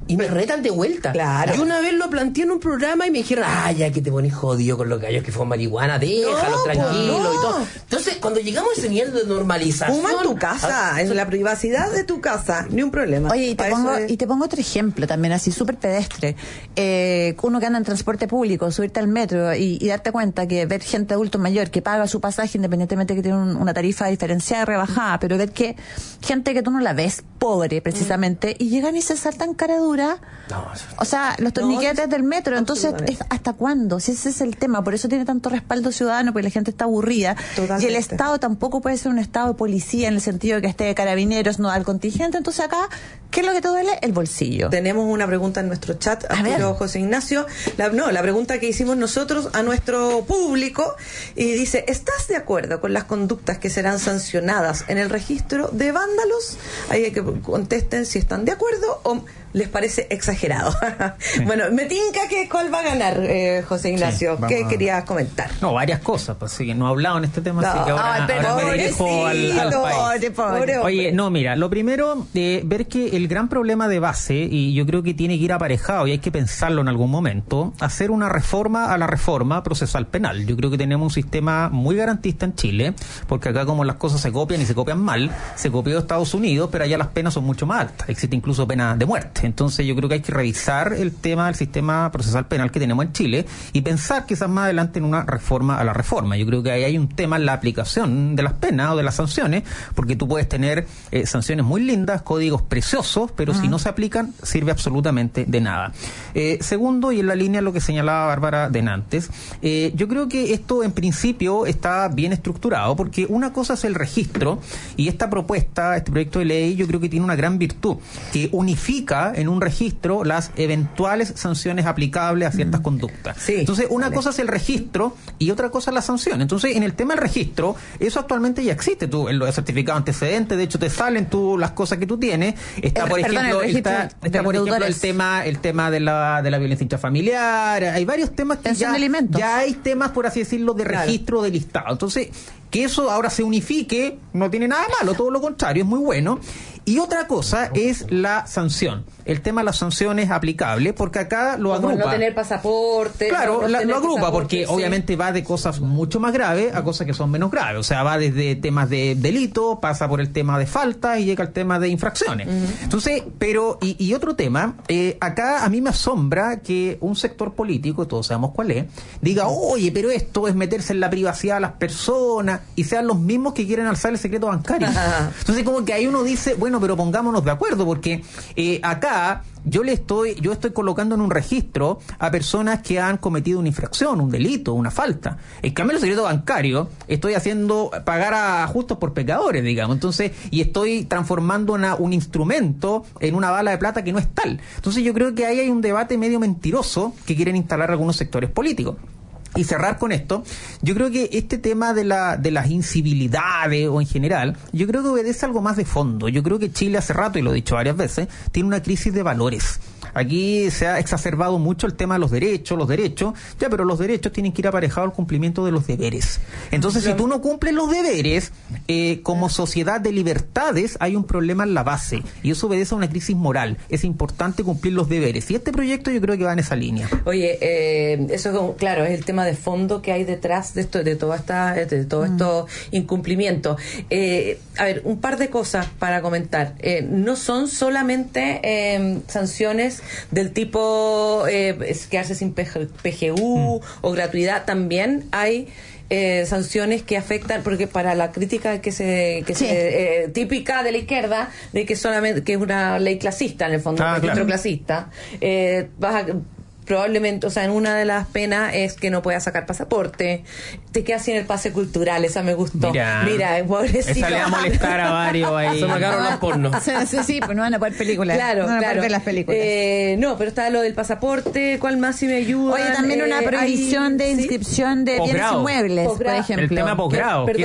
y me retan de vuelta. Claro. Yo una vez lo planteé en un programa y me dijeron, ah, ya que te pones jodido con los gallos que fuman marihuana, déjalo No, tranquilo pues no. y todo. Entonces, cuando llegamos a ese nivel de normalización... Fuma en tu casa, ah, en la privacidad de tu casa, ni un problema. Oye, y te, Para pongo, eso es- y te pongo otro ejemplo también, así súper pedestre. Eh, uno que anda en transporte público, subirte al metro y, y darte cuenta que ver gente adulto mayor que paga su pasaje independientemente que tiene un- una tarifa diferenciada, rebajada, pero ver que gente que tú no la ves pobre precisamente y llegan y se saltan cara dura. No, O sea, los torniquetes No, del metro. Entonces, absolutamente. ¿es- ¿hasta cuándo? Si ese es el tema, por eso tiene tanto respaldo ciudadano, porque la gente está aburrida. Totalmente. Y el Estado tampoco puede ser un Estado de policía en el sentido de que esté de carabineros, no al contingente. Entonces acá, ¿qué es lo que te duele? El bolsillo. Tenemos una pregunta en nuestro chat, A ver. Arturo José Ignacio. La, no, la pregunta que hicimos nosotros a nuestro público y dice, ¿estás de acuerdo con las conductas que serán sancionadas en el registro de vándalos? Ahí hay que contesten si están de acuerdo o les parece exagerado. Bueno, me tinca que cuál va a ganar, eh, José Ignacio. Sí, vamos ¿Qué a- querías comentar? No, varias cosas, pues sí, que no he hablado en este tema, No, así que ahora, ay, pero ahora me dirijo al, al pobrecito, país. pobre, pobre. Oye, no, mira, lo primero, eh, ver que el gran problema de base, y yo creo que tiene que ir aparejado y hay que pensarlo en algún momento, hacer una reforma a la reforma procesal penal. Yo creo que tenemos un sistema muy garantista en Chile, porque acá como las cosas se copian y se copian mal, se copió de Estados Unidos, pero allá las penas son mucho más altas. Existe incluso pena de muerte. Entonces yo creo que hay que revisar el tema del sistema procesal penal que tenemos en Chile y pensar quizás más adelante en una reforma a la reforma. Yo creo que ahí hay un tema en la aplicación de las penas o de las sanciones, porque tú puedes tener eh, sanciones muy lindas, códigos preciosos, pero uh-huh. si no se aplican, sirve absolutamente de nada. Eh, segundo, y en la línea de lo que señalaba Bárbara denantes, eh, yo creo que esto en principio está bien estructurado, porque una cosa es el registro, y esta propuesta, este proyecto de ley, yo creo que tiene una gran virtud, que unifica en un registro las eventuales sanciones aplicables a ciertas mm. conductas. Sí, Entonces, una vale. cosa es el registro y otra cosa es la sanción. Entonces, en el tema del registro, eso actualmente ya existe. Tú, en los certificados antecedentes, de hecho, te salen tú las cosas que tú tienes. Está, El- por perdón, ejemplo, el registro está, de está, por los ejemplo el deudores. tema, el tema de la, de la violencia intrafamiliar. Hay varios temas que Pensión ya, de alimentos. ya hay temas, por así decirlo, de Claro. registro del listado. Entonces, que eso ahora se unifique no tiene nada malo, todo lo contrario, es muy bueno. Y otra cosa es la sanción. El tema de las sanciones aplicables, porque acá lo Como agrupa. no tener pasaporte. Claro, no la- tener lo agrupa pasaporte, porque sí. obviamente va de cosas mucho más graves a cosas que son menos graves. O sea, va desde temas de delito, pasa por el tema de falta y llega al tema de infracciones. Uh-huh. Entonces, pero, y, y otro tema, eh, acá a mí me asombra que un sector político, todos sabemos cuál es, diga, oye, pero esto es meterse en la privacidad de las personas y sean los mismos que quieren alzar el secreto bancario. Entonces, como que ahí uno dice, bueno, pero pongámonos de acuerdo, porque eh, acá yo le estoy, yo estoy colocando en un registro a personas que han cometido una infracción, un delito, una falta. En cambio, el secreto bancario estoy haciendo pagar a justos por pecadores, digamos. Entonces, y estoy transformando una, un instrumento en una bala de plata que no es tal. Entonces, yo creo que ahí hay un debate medio mentiroso que quieren instalar algunos sectores políticos. Y cerrar con esto, yo creo que este tema de la de las incivilidades o en general, yo creo que obedece a algo más de fondo. Yo creo que Chile hace rato, y lo he dicho varias veces, tiene una crisis de valores. Aquí se ha exacerbado mucho el tema de los derechos, los derechos, ya, pero los derechos tienen que ir aparejados al cumplimiento de los deberes. Entonces, si tú no cumples los deberes, eh, como sociedad de libertades, hay un problema en la base, y eso obedece a una crisis moral. Es importante cumplir los deberes, y este proyecto yo creo que va en esa línea. Oye, eh, eso es como, claro, es el tema de fondo que hay detrás de esto, de toda esta, de todo Mm. estos incumplimientos. Eh, a ver, un par de cosas para comentar. Eh, no son solamente eh, sanciones del tipo eh, es quedarse sin P G U mm. o gratuidad, también hay Eh, sanciones que afectan, porque para la crítica que se, que sí. se eh, típica de la izquierda, de que solamente que es una ley clasista, en el fondo, ah, un registro claro. clasista, eh, vas a probablemente, o sea, en una de las penas es que no puedas sacar pasaporte, te quedas sin el pase cultural, esa me gustó. Mira, Mira, pobrecito. esa le va a molestar a varios ahí. Se me acabaron las porno. Sí, sí, sí, pues no van a poder películas. Claro, no van a claro. poder ver las películas. Eh, no, pero está lo del pasaporte, ¿cuál más si me ayuda? Oye, también una prohibición hay, de ¿sí? inscripción de bienes Posgrado. inmuebles, Posgrado. por ejemplo. El tema posgrado. ¿Qué? que es- ¿Perdona?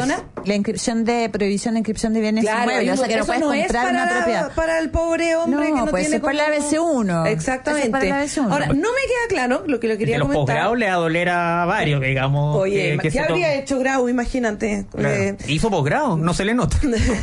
la inscripción de prohibición de inscripción de bienes Claro, inmuebles, o sea que no eso puedes no es comprar para una la- propiedad. para el pobre hombre No, que no pues tiene es para la como- B C uno. Exactamente. Eso es para la B C uno. Ahora, no me queda claro lo que lo quería De los comentar. posgrados le va a doler a varios, digamos. Oye, que- que ¿qué se habría tomen. hecho Grau? Imagínate. Claro. Eh, Hizo posgrado, no se le nota.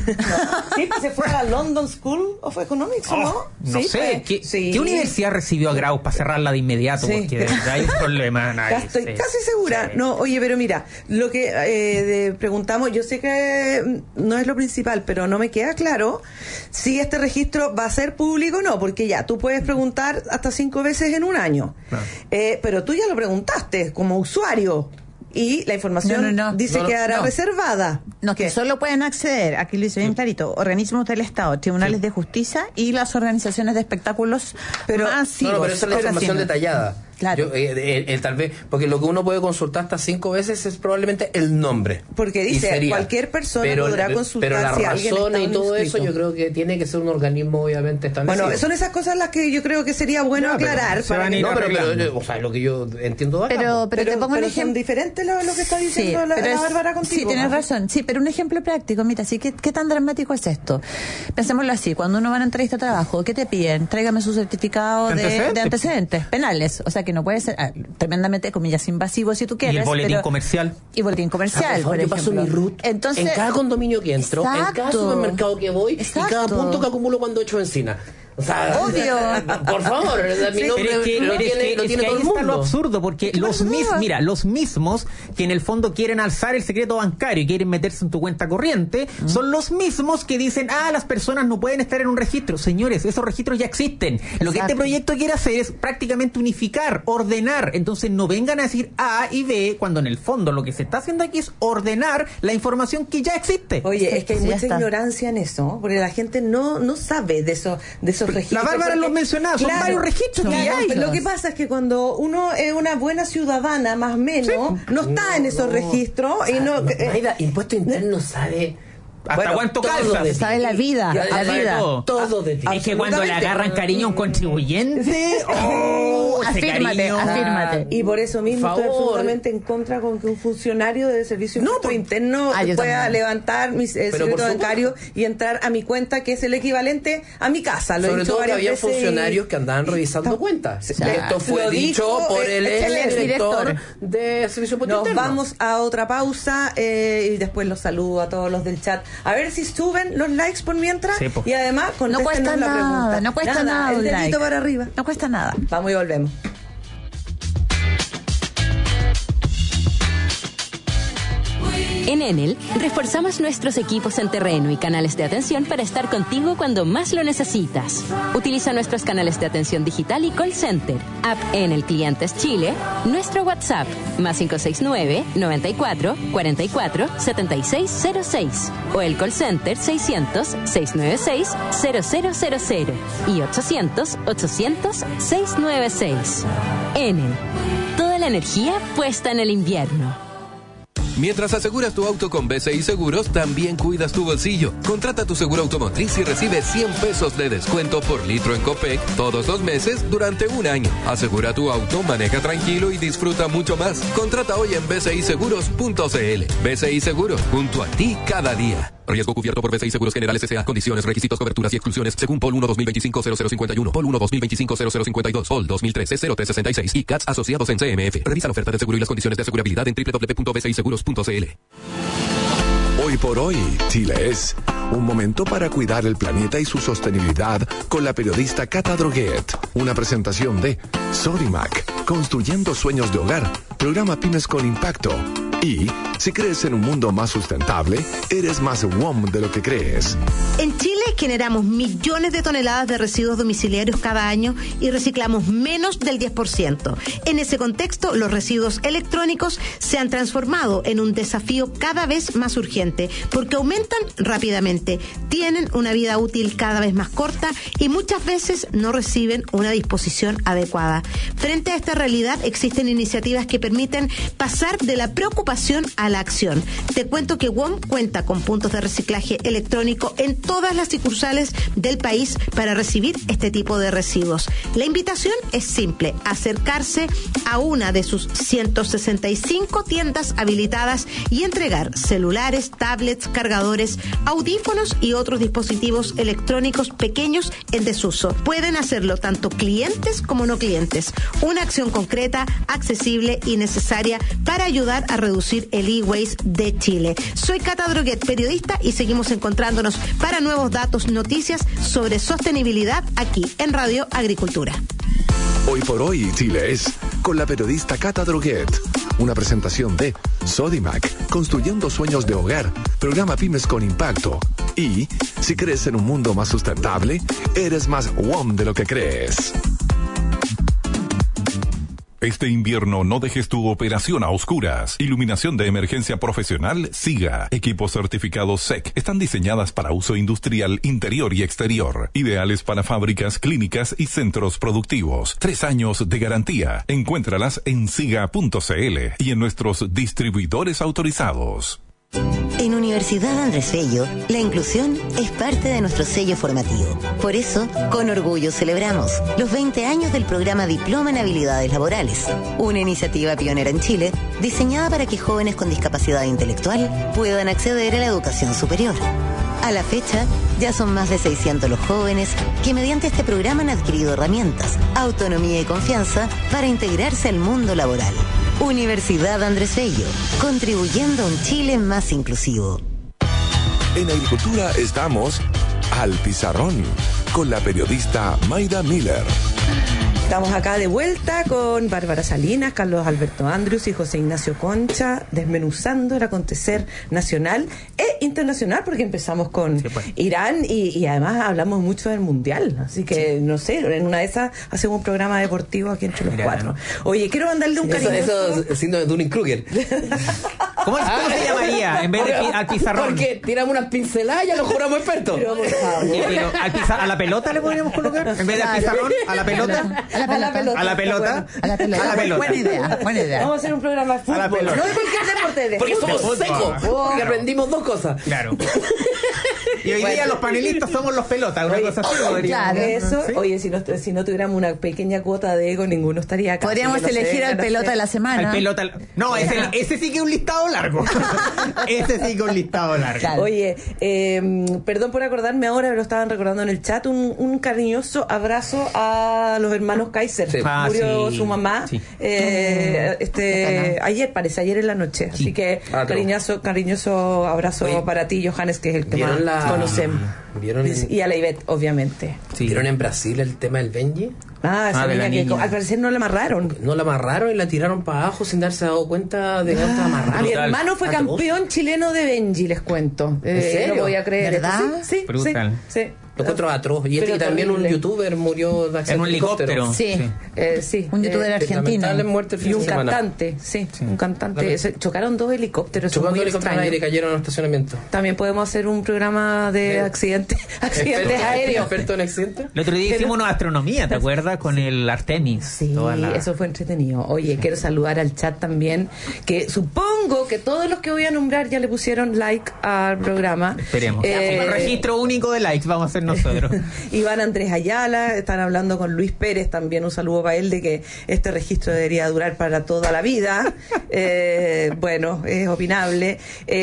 sí, pues se fue a la London School of Economics, ¿o ¿no? Oh, no Sí, sé, pues, ¿qué, sí. ¿qué universidad recibió a Grau para cerrarla de inmediato? Sí. Porque de verdad hay un problema. Ya estoy casi segura. No, oye, pero mira, lo que eh, de- preguntamos, yo sé que mm, no es lo principal, pero no me queda claro si este registro va a ser público o no, porque ya tú puedes preguntar hasta cinco veces en un año. Claro. Eh, pero tú ya lo preguntaste como usuario y la información No, no, no. dice No, no, que quedará no. reservada. No, que solo pueden acceder, aquí lo dice bien clarito, organismos del Estado, tribunales de justicia y las organizaciones de espectáculos Pero- masivos. No, no, pero esa es la Cosas información así, ¿no? detallada. Claro. Yo, eh, eh, eh, tal vez, porque lo que uno puede consultar hasta cinco veces es probablemente el nombre. Porque Y dice, sería. cualquier persona pero, podrá consultar Pero las si alguien razones está y todo inscrito. eso, yo creo que tiene que ser un organismo obviamente establecido. Bueno, son esas cosas las que yo creo que sería bueno Ya, pero aclarar. se para van a que ir no, pero, pero, arreglando. o sea, lo que yo entiendo de acá, Pero, po. pero, te pongo un pero son ejemplo. diferentes lo, lo que está diciendo Sí, la, pero la es- Bárbara contigo. Sí, tienes razón. Sí, pero un ejemplo práctico, mira, sí, ¿qué, ¿qué tan dramático es esto? Pensémoslo así, cuando uno va a una entrevista de trabajo, ¿qué te piden? Tráigame su certificado de, ¿Antecedentes? de antecedentes penales. O sea, que no puede ser ah, tremendamente, comillas, invasivo si tú Y quieres. el boletín pero- comercial. Y boletín Ah, comercial, por favor, por yo paso mi ejemplo. root Entonces, en cada condominio que entro, en cada Exacto. supermercado que voy y cada Exacto. punto que acumulo cuando echo encina. O sea, Obvio. por favor, o sea, mi Sí, nombre pero es que, lo pero es tiene, que- lo es tiene que todo ahí el está lo mundo. absurdo, porque ¿Qué los pasa? mismos, mira, los mismos que en el fondo quieren alzar el secreto bancario y quieren meterse en tu cuenta corriente, son los mismos que dicen, ah, las personas no pueden estar en un registro. Señores, esos registros ya existen. Lo que Exacto. este proyecto quiere hacer es prácticamente unificar, ordenar. Entonces no vengan a decir A y B, cuando en el fondo lo que se está haciendo aquí es ordenar la información que ya existe. Oye, es que hay Sí, ya mucha está. ignorancia en eso, porque la gente no, no sabe de esos, de esos registros. La Bárbara porque- los mencionaba, son varios registros que claro, ya hay. pero lo que pasa es que cuando uno es una buena ciudadana, más o menos, no está en esos no. registros y no... eh, Maida, impuesto interno sabe ¿Hasta bueno, cuánto todo calzas? de ti. sabe la vida, Y la además vida. todo. todo de ti. Es que cuando le agarran cariño a un contribuyente, oh, ese Afírmate, cariño. afírmate. Y por eso mismo Favor. estoy absolutamente en contra con que un funcionario de servicio No, no, por- interno Ah, yo pueda también. levantar mi eh, Pero secreto por supuesto. bancario y entrar a mi cuenta, que es el equivalente a mi casa. Lo he Sobre dicho todo que varias había veces y- funcionarios que andaban revisando cuentas. Sí, Esto fue lo dicho dijo por el- el el ex director exdirector. de Servicio Impuesto Nos Interno. vamos a otra pausa eh, y después los saludo a todos los del chat. A ver si suben los likes por mientras Sí, po. y además No contéstenos cuesta la nada, pregunta. no cuesta nada, el un dedito like. para arriba. No cuesta nada. Vamos y volvemos. En Enel, reforzamos nuestros equipos en terreno y canales de atención para estar contigo cuando más lo necesitas. Utiliza nuestros canales de atención digital y call center, app Enel Clientes Chile, nuestro WhatsApp, más cinco seis nueve, noventa y cuatro, cuarenta y cuatro, setenta y seis cero seis, o el call center seiscientos, seiscientos noventa y seis, cero cero cero cero y ochocientos, ochocientos, seiscientos noventa y seis. Enel, toda la energía puesta en el invierno. Mientras aseguras tu auto con B C I Seguros, también cuidas tu bolsillo. Contrata tu seguro automotriz y recibe cien pesos de descuento por litro en Copec todos los meses durante un año. Asegura tu auto, maneja tranquilo y disfruta mucho más. Contrata hoy en b c i seguros punto c l. B C I Seguros, junto a ti cada día. Riesgo cubierto por B C I Seguros Generales S A. Condiciones, requisitos, coberturas y exclusiones según P O L uno dos mil veinticinco cero cero cincuenta y uno, P O L uno dos mil veinticinco cero cero cincuenta y dos, P O L dos mil trece cero tres sesenta y seis y C A T S asociados en C M F. Revisa la oferta de seguro y las condiciones de asegurabilidad en w w w punto b c i seguros punto c l. Hoy por hoy, Chile es un momento para cuidar el planeta y su sostenibilidad con la periodista Cata Droguet. Una presentación de Sodimac, construyendo sueños de hogar, programa Pymes con Impacto. Y si crees en un mundo más sustentable, eres más W O M de lo que crees. En Chile generamos millones de toneladas de residuos domiciliarios cada año y reciclamos menos del diez por ciento. En ese contexto, los residuos electrónicos se han transformado en un desafío cada vez más urgente porque aumentan rápidamente, tienen una vida útil cada vez más corta y muchas veces no reciben una disposición adecuada. Frente a esta realidad, existen iniciativas que permiten pasar de la preocupación preocupación a la acción. Te cuento que W O M cuenta con puntos de reciclaje electrónico en todas las sucursales del país para recibir este tipo de residuos. La invitación es simple: acercarse a una de sus ciento sesenta y cinco tiendas habilitadas y entregar celulares, tablets, cargadores, audífonos y otros dispositivos electrónicos pequeños en desuso. Pueden hacerlo tanto clientes como no clientes. Una acción concreta, accesible y necesaria para ayudar a reducir el e-waste de Chile. Soy Cata Droguet, periodista, y seguimos encontrándonos para nuevos datos, noticias sobre sostenibilidad aquí en Radio Agricultura. Hoy por hoy, Chile es con la periodista Cata Droguet. Una presentación de Sodimac, construyendo sueños de hogar, programa Pymes con Impacto. Y, si crees en un mundo más sustentable, eres más W O M de lo que crees. Este invierno no dejes tu operación a oscuras. Iluminación de emergencia profesional SIGA. Equipos certificados S E C. Están diseñadas para uso industrial interior y exterior. Ideales para fábricas, clínicas y centros productivos. Tres años de garantía. Encuéntralas en siga punto c l y en nuestros distribuidores autorizados. En Universidad Andrés Bello, la inclusión es parte de nuestro sello formativo. Por eso, con orgullo celebramos los veinte años del programa Diploma en Habilidades Laborales, una iniciativa pionera en Chile diseñada para que jóvenes con discapacidad intelectual puedan acceder a la educación superior. A la fecha, ya son más de seiscientos los jóvenes que mediante este programa han adquirido herramientas, autonomía y confianza para integrarse al mundo laboral. Universidad Andrés Bello, contribuyendo a un Chile más inclusivo. En Agricultura estamos al pizarrón con la periodista Mayda Miller. Estamos acá de vuelta con Bárbara Salinas, Carlos Alberto Andrius y José Ignacio Concha, desmenuzando el acontecer nacional e internacional, porque empezamos con sí, pues. Irán y, y además hablamos mucho del Mundial, así que sí. No sé, en una de esas hacemos un programa deportivo aquí entre los Mirá, cuatro. ¿No? Oye, quiero mandarle un sí, cariño. Eso es síndrome de Dunning-Kruger. ¿Cómo, ¿Cómo ah, se llamaría? En vez de al pizarrón. Porque tiramos unas pinceladas y ya nos juramos expertos. Pero, por favor. Pero, al pizar, ¿a la pelota le podríamos colocar? En vez de al pizarrón, a la pelota. A la pelota. A la pelota. A la pelota. A la pelota. Buena idea, buena idea. Vamos a hacer un programa de fútbol. A la pelota. No de cualquier deporte, de porque fútbol. somos secos. Oh, porque aprendimos dos cosas. Claro. Y hoy bueno. día los panelistas somos los pelotas, una oye, cosa así. Oye, claro. Eso, ¿sí? Oye, si no, si no tuviéramos una pequeña cuota de ego, ninguno estaría acá. Podríamos elegir sé, al no pelota sé. de la semana. Al pelota. No, ese, ese sí que es un listado largo. Ese sí que es un listado largo. Claro. Oye, eh, perdón por acordarme ahora, pero lo estaban recordando en el chat, un, un cariñoso abrazo a los hermanos Kaiser. Sí. Ah, Murió sí. su mamá sí. eh, este ayer, parece, ayer en la noche. Sí. Así que ah, cariñoso, cariñoso abrazo Oye, para ti, Johannes, que es el que más la... conocemos. ¿Vieron en... Y a la Ivette, obviamente. Sí. ¿Vieron en Brasil el tema del Benji? Ah, esa ah, niña, niña que al parecer no la amarraron. No la amarraron y la tiraron para abajo sin darse dado cuenta de que no estaba amarrada. Mi hermano fue Atroz. campeón chileno de Benji, les cuento. ¿En eh, serio? No voy a creer. ¿Verdad? Sí, sí, Brutal. sí, sí. Lo encuentro atroz. Y, este, y también un youtuber murió en un helicóptero. Sí, sí. Eh, sí. Un youtuber eh, argentino. Muerte el fin y un de semana. cantante, sí, sí. Un cantante. Se chocaron dos helicópteros. Chocaron dos helicópteros aire y cayeron en el estacionamiento. También podemos hacer un programa de accidentes, accidentes aéreos. ¿Experto en accidentes? El otro día hicimos una astronomía, ¿te acuerdas? Con el Artemis. Sí, la... eso fue entretenido. Oye, quiero saludar al chat también, que supongo que todos los que voy a nombrar ya le pusieron like al programa. Esperemos. Eh, el registro único de likes vamos a hacer nosotros. Iván Andrés Ayala, están hablando con Luis Pérez, también un saludo para él, de que este registro debería durar para toda la vida. Eh, bueno, es opinable.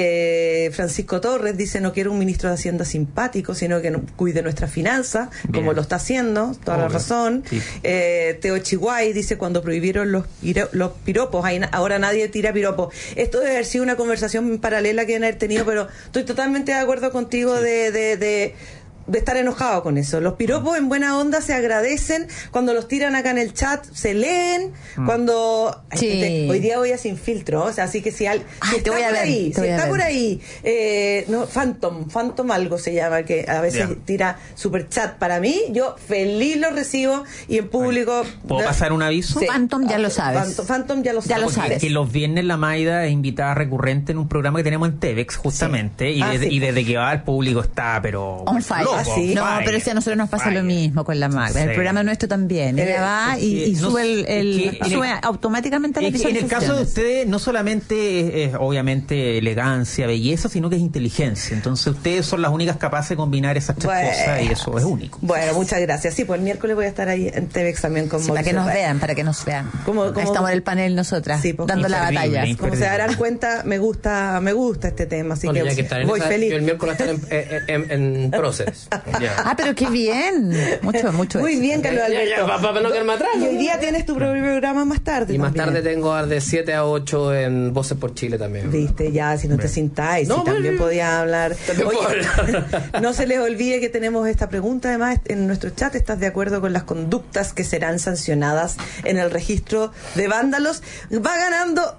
Eh, Francisco Torres dice: no quiero un ministro de Hacienda simpático, sino que cuide nuestras finanzas, Bien. como lo está haciendo, toda Obvio. la razón. Sí. Eh, Teo Chihuay dice: cuando prohibieron los, piro, los piropos, ahora nadie tira piropos. Esto debe haber sido una conversación paralela que deben haber tenido, pero estoy totalmente de acuerdo contigo sí. de... de, de de estar enojado con eso. Los piropos en buena onda se agradecen cuando los tiran acá en el chat, se leen, mm. cuando sí. gente, hoy día voy a sin filtro, o sea, así que si, al, Ay, si está por ver, ahí, si está ver. por ahí, eh, no, Phantom, Phantom algo se llama, que a veces yeah. tira super chat para mí, yo feliz lo recibo y en público. ¿Puedo pasar un aviso? Sí. Phantom ya lo sabes. Phantom, Phantom ya lo ya sabes. Lo sabes. Que los viernes la Mayda es invitada recurrente en un programa que tenemos en T V X justamente, sí. y, ah, desde, sí. y desde que va al público está, pero on fire. loco, Ah, sí. No, Vaya, pero si a nosotros nos pasa vaya. lo mismo con la Magda. Sí. El programa nuestro también. Ella Eh, va y, y no sube, sé, el, el- es que en sube el- automáticamente las Es que en el caso de visualizaciones. ustedes no solamente es, es obviamente elegancia, belleza, sino que es inteligencia. Entonces ustedes son las únicas capaces de combinar esas tres Bueno. cosas y eso es único. Bueno, muchas gracias. Sí, pues el miércoles voy a estar ahí en T V Examen con Sí, para que Mauricio nos Páez. vean, para que nos vean. ¿Cómo- Ahí cómo- estamos en el panel nosotras, Sí, pues, dando la imperdible, batalla. imperdible. Como se darán cuenta, me gusta, me gusta este tema, así Bueno, que ya que estar en voy esa, feliz. yo el miércoles estaré en, en, en, en Proces. Ya. Ah, pero qué bien. Mucho, mucho. Muy éxito. bien, Carlos Ya, ya, Alberto. pa- pa- pa no quedarme atrás, Y hoy ¿no? día tienes tu propio programa más tarde. Y más también. tarde tengo de siete a ocho en Voces por Chile también. Viste, ya, si no te sintáis, No, si también bueno, podía hablar. también puedo hablar. No se les olvide que tenemos esta pregunta, además, en nuestro chat. ¿Estás de acuerdo con las conductas que serán sancionadas en el registro de vándalos? Va ganando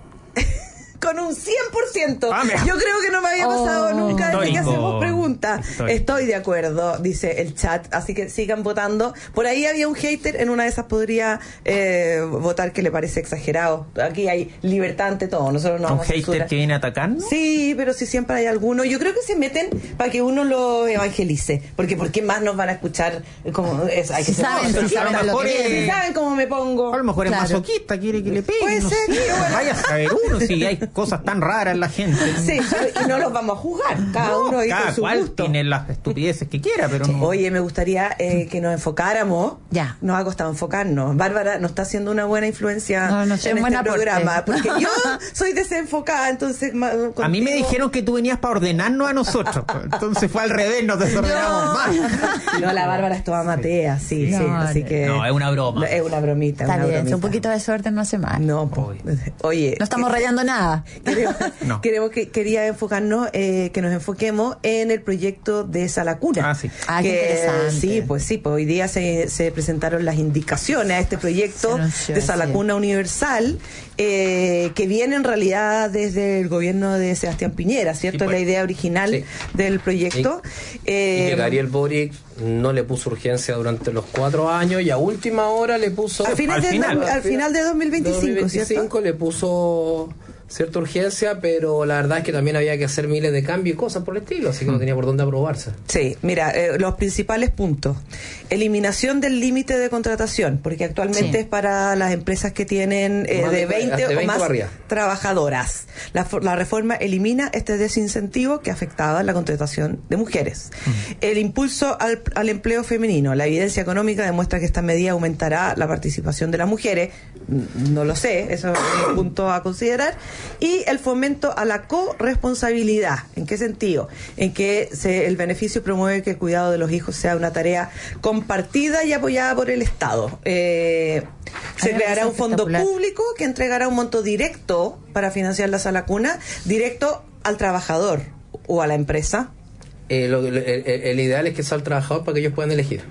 con un cien por ciento. Ah, mira. Yo creo que no me había pasado Oh. nunca desde que Histórico. hacemos preguntas. Histórico. Estoy de acuerdo, dice el chat, así que sigan votando. Por ahí había un hater, en una de esas podría eh, votar que le parece exagerado. Aquí hay libertad ante todo, nosotros no ¿Un vamos a hater censurar. que viene atacando? Sí, pero si siempre hay alguno. Yo creo que se meten para que uno lo evangelice. Porque ¿por qué más nos van a escuchar? Como es, hay que Si ser saben, masoquistas. si saben a lo que Si viene. saben cómo me pongo. A lo mejor Claro. es masoquista, quiere que le peguen. Puede no ser, sé. sí, bueno. Vaya a saber uno si hay cosas tan raras en la gente. Sí, pero- y no los vamos a juzgar. Cada No, uno ahí cada con su cual gusto. tiene las estupideces que quiera, pero no. Oye, me gustaría eh, que nos enfocáramos. Ya. Nos ha costado enfocarnos. Bárbara nos está haciendo una buena influencia No, no, sí, en un buen este aporte. programa. Porque yo soy desenfocada, entonces... ma- A mí me contigo- dijeron que tú venías para ordenarnos a nosotros. pues. Entonces fue al revés, nos desordenamos más. No, la Bárbara es toda matea, sí, No, sí. Así no. que... No, es una broma. Es una bromita. Está una bien, bromita. un poquito de suerte no hace mal. No, po. Oye, No estamos rayando nada. queremos, No. queremos que quería enfocarnos, eh, que nos enfoquemos en el proyecto de Salacuna. Ah, sí. Ah, qué Que, interesante. Sí, pues sí, pues hoy día se, se presentaron las indicaciones a este proyecto Se anunció, de Salacuna Universal, eh, que viene en realidad desde el gobierno de Sebastián Piñera, ¿cierto? Sí, pues. La idea original Sí. del proyecto. Y Eh, que Gabriel Boric no le puso urgencia durante los cuatro años y a última hora le puso... a fines al del final. do- al final de dos mil veinticinco, dos mil veinticinco ¿cierto? le puso cierta urgencia, pero la verdad es que también había que hacer miles de cambios y cosas por el estilo, así que no tenía por dónde aprobarse. Sí, mira, eh, los principales puntos. Eliminación del límite de contratación, porque actualmente Sí. es para las empresas que tienen eh, Más de de- veinte de o veinte más para arriba. trabajadoras. La, for- la reforma elimina este desincentivo que afectaba la contratación de mujeres. El impulso al, al empleo femenino. La evidencia económica demuestra que esta medida aumentará la participación de las mujeres. Mm, No lo sé, eso es un punto a considerar. Y el fomento a la corresponsabilidad. ¿En qué sentido? En que se, el beneficio promueve que el cuidado de los hijos sea una tarea compartida y apoyada por el Estado. Eh, se Ay, me creará parece un fondo espectacular. público que entregará un monto directo para financiar la Salacuna, directo al trabajador o a la empresa. Eh, lo- lo- el, el- el ideal es que sea el trabajador para que ellos puedan elegir.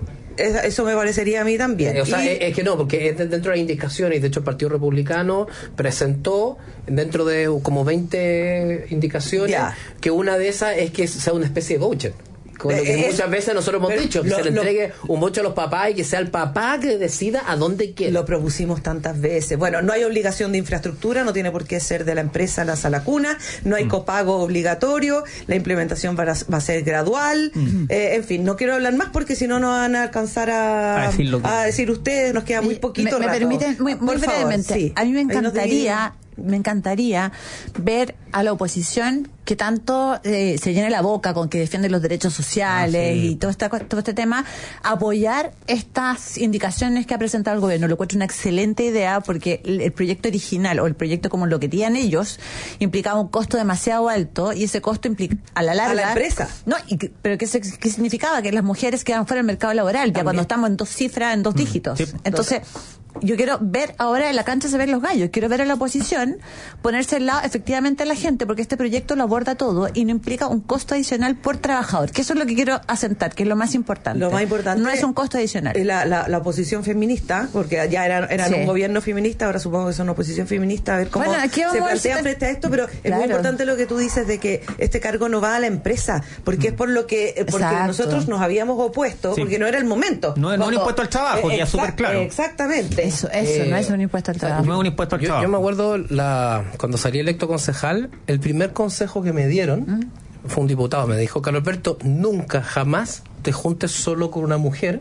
Es- Eso me parecería a mí también. Eh, o sea, Y- es, es que no, porque es de- dentro de las indicaciones, y de hecho el Partido Republicano presentó dentro de como veinte indicaciones Ya. que una de esas es que sea una especie de voucher. Con lo que Eh, muchas es- veces nosotros hemos pero dicho, que lo- se le lo- entregue un voucher a los papás y que sea el papá que decida a dónde quiere. Lo propusimos tantas veces. Bueno, no hay obligación de infraestructura, no tiene por qué ser de la empresa la Salacuna, no hay copago obligatorio, la implementación va a, va a ser gradual, eh, en fin, no quiero hablar más porque si no nos van a alcanzar a, A decir lo que- a decir ustedes, nos queda muy poquito me, me rato. permiten muy, muy Por favor, brevemente, sí. a mí me Ahí nos encantaría me encantaría ver a la oposición que tanto eh, se llene la boca con que defiende los derechos sociales Ah, sí. y todo, esta, todo este tema, apoyar estas indicaciones que ha presentado el gobierno. Lo encuentro una excelente idea porque el, el proyecto original o el proyecto como lo que tienen ellos implicaba un costo demasiado alto y ese costo implica a la larga... A la empresa. No, y que- pero ¿qué, se- qué significaba? Que las mujeres quedan fuera del mercado laboral, ya También. cuando estamos en dos cifras, en dos dígitos. Sí. Entonces... Yo quiero ver ahora en la cancha se ven los gallos, quiero ver a la oposición ponerse al lado efectivamente de la gente, porque este proyecto lo aborda todo y no implica un costo adicional por trabajador, que eso es lo que quiero asentar, que es lo más importante. Lo más importante no es un costo adicional. La, la, la oposición feminista, porque ya eran, eran Sí. un gobierno feminista, ahora supongo que son oposición feminista, a ver cómo Bueno, aquí se vamos a ver si plantean te- frente a esto, pero es Claro. muy importante lo que tú dices de que este cargo no va a la empresa, porque es por lo que eh, porque Exacto. nosotros nos habíamos opuesto, Sí. porque no era el momento. No es- no es un Cuando- impuesto al trabajo, eh, ya es exact- súper claro. Exactamente. Eso, eso, Eh, no es un impuesto al trabajo. No es un impuesto al Yo, trabajo. yo me acuerdo la, cuando salí electo concejal, el primer consejo que me dieron fue un diputado, me dijo, Carlos Alberto, nunca jamás te juntes solo con una mujer,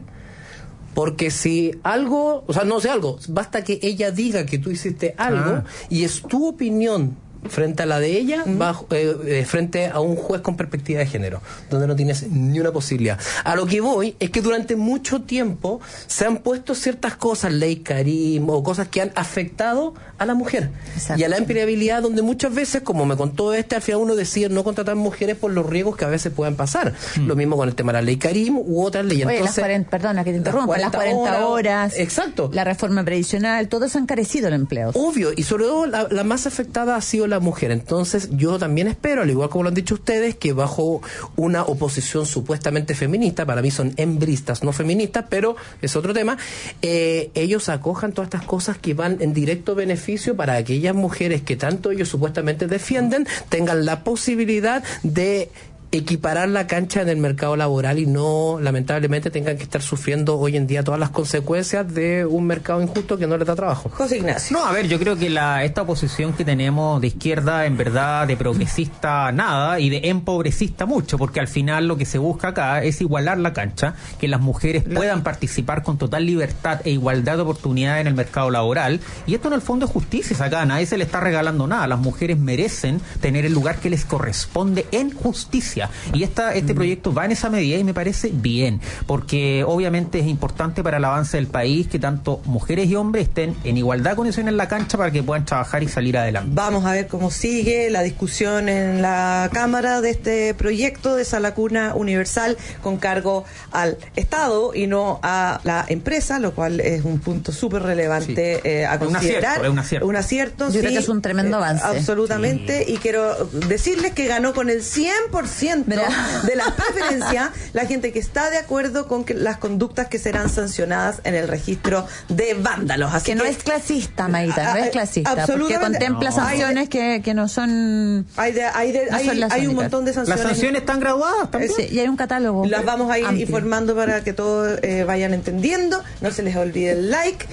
porque si algo, o sea, no sé algo, basta que ella diga que tú hiciste algo, ah. y es tu opinión frente a la de ella, mm. bajo, eh, eh, frente a un juez con perspectiva de género, donde no tienes ni una posibilidad. A lo que voy es que durante mucho tiempo se han puesto ciertas cosas, ley Karim, o cosas que han afectado a la mujer. Exacto. Y a la empleabilidad, donde muchas veces, como me contó este, al final uno decide no contratar mujeres por los riesgos que a veces puedan pasar. Mm. Lo mismo con el tema de la ley Karim u otras leyes. Oye, Entonces, las cuarenta, perdona que te interrumpa, las cuarenta horas, exacto, la reforma previsional, todo eso ha encarecido el empleo. Obvio, y sobre todo la, la más afectada ha sido la mujer. Entonces yo también espero, al igual como lo han dicho ustedes, que bajo una oposición supuestamente feminista, para mí son hembristas, no feministas, pero es otro tema, eh, ellos acojan todas estas cosas que van en directo beneficio para aquellas mujeres que tanto ellos supuestamente defienden, tengan la posibilidad de equiparar la cancha en el mercado laboral y no, lamentablemente, tengan que estar sufriendo hoy en día todas las consecuencias de un mercado injusto que no les da trabajo. José Ignacio. No, a ver, yo creo que la esta oposición que tenemos de izquierda, en verdad, de progresista nada y de empobrecista mucho, porque al final lo que se busca acá es igualar la cancha, que las mujeres la... puedan participar con total libertad e igualdad de oportunidades en el mercado laboral, y esto en el fondo es justicia, acá a nadie se le está regalando nada, las mujeres merecen tener el lugar que les corresponde en justicia. Y esta, este proyecto va en esa medida y me parece bien, porque obviamente es importante para el avance del país que tanto mujeres y hombres estén en igualdad de condiciones en la cancha para que puedan trabajar y salir adelante. Vamos a ver cómo sigue la discusión en la Cámara de este proyecto de Sala Cuna Universal con cargo al Estado y no a la empresa, lo cual es un punto súper relevante sí. eh, a considerar. Un acierto, un acierto. Un acierto, Yo sí, creo que es un tremendo avance. Eh, absolutamente, sí. Y quiero decirles que ganó con el cien por ciento de las preferencias la gente que está de acuerdo con que las conductas que serán sancionadas en el registro de vándalos. Así que, que no es clasista, Maita, no es clasista, porque contempla no. sanciones que, que no son... Hay, de, hay, de, no hay, son hay un montón de sanciones. Las sanciones están graduadas también. Sí, y hay un catálogo. Las vamos a ir amplio. informando para que todos eh, vayan entendiendo. No se les olvide el like.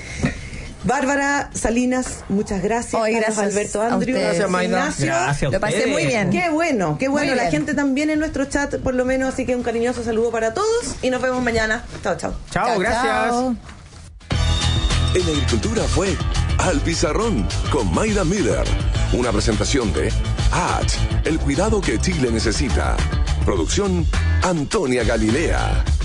Bárbara Salinas, muchas gracias. Hoy, gracias Alberto Andrew, gracias, Ignacio. Gracias. Lo pasé muy bien. Qué bueno, qué bueno. Muy La bien. gente también en nuestro chat, por lo menos, así que un cariñoso saludo para todos y nos vemos mañana. Chao, chao. Chao, chao, gracias. Chao. En Agricultura fue Al Pizarrón con Mayra Miller. Una presentación de H, el cuidado que Chile necesita. Producción Antonia Galilea.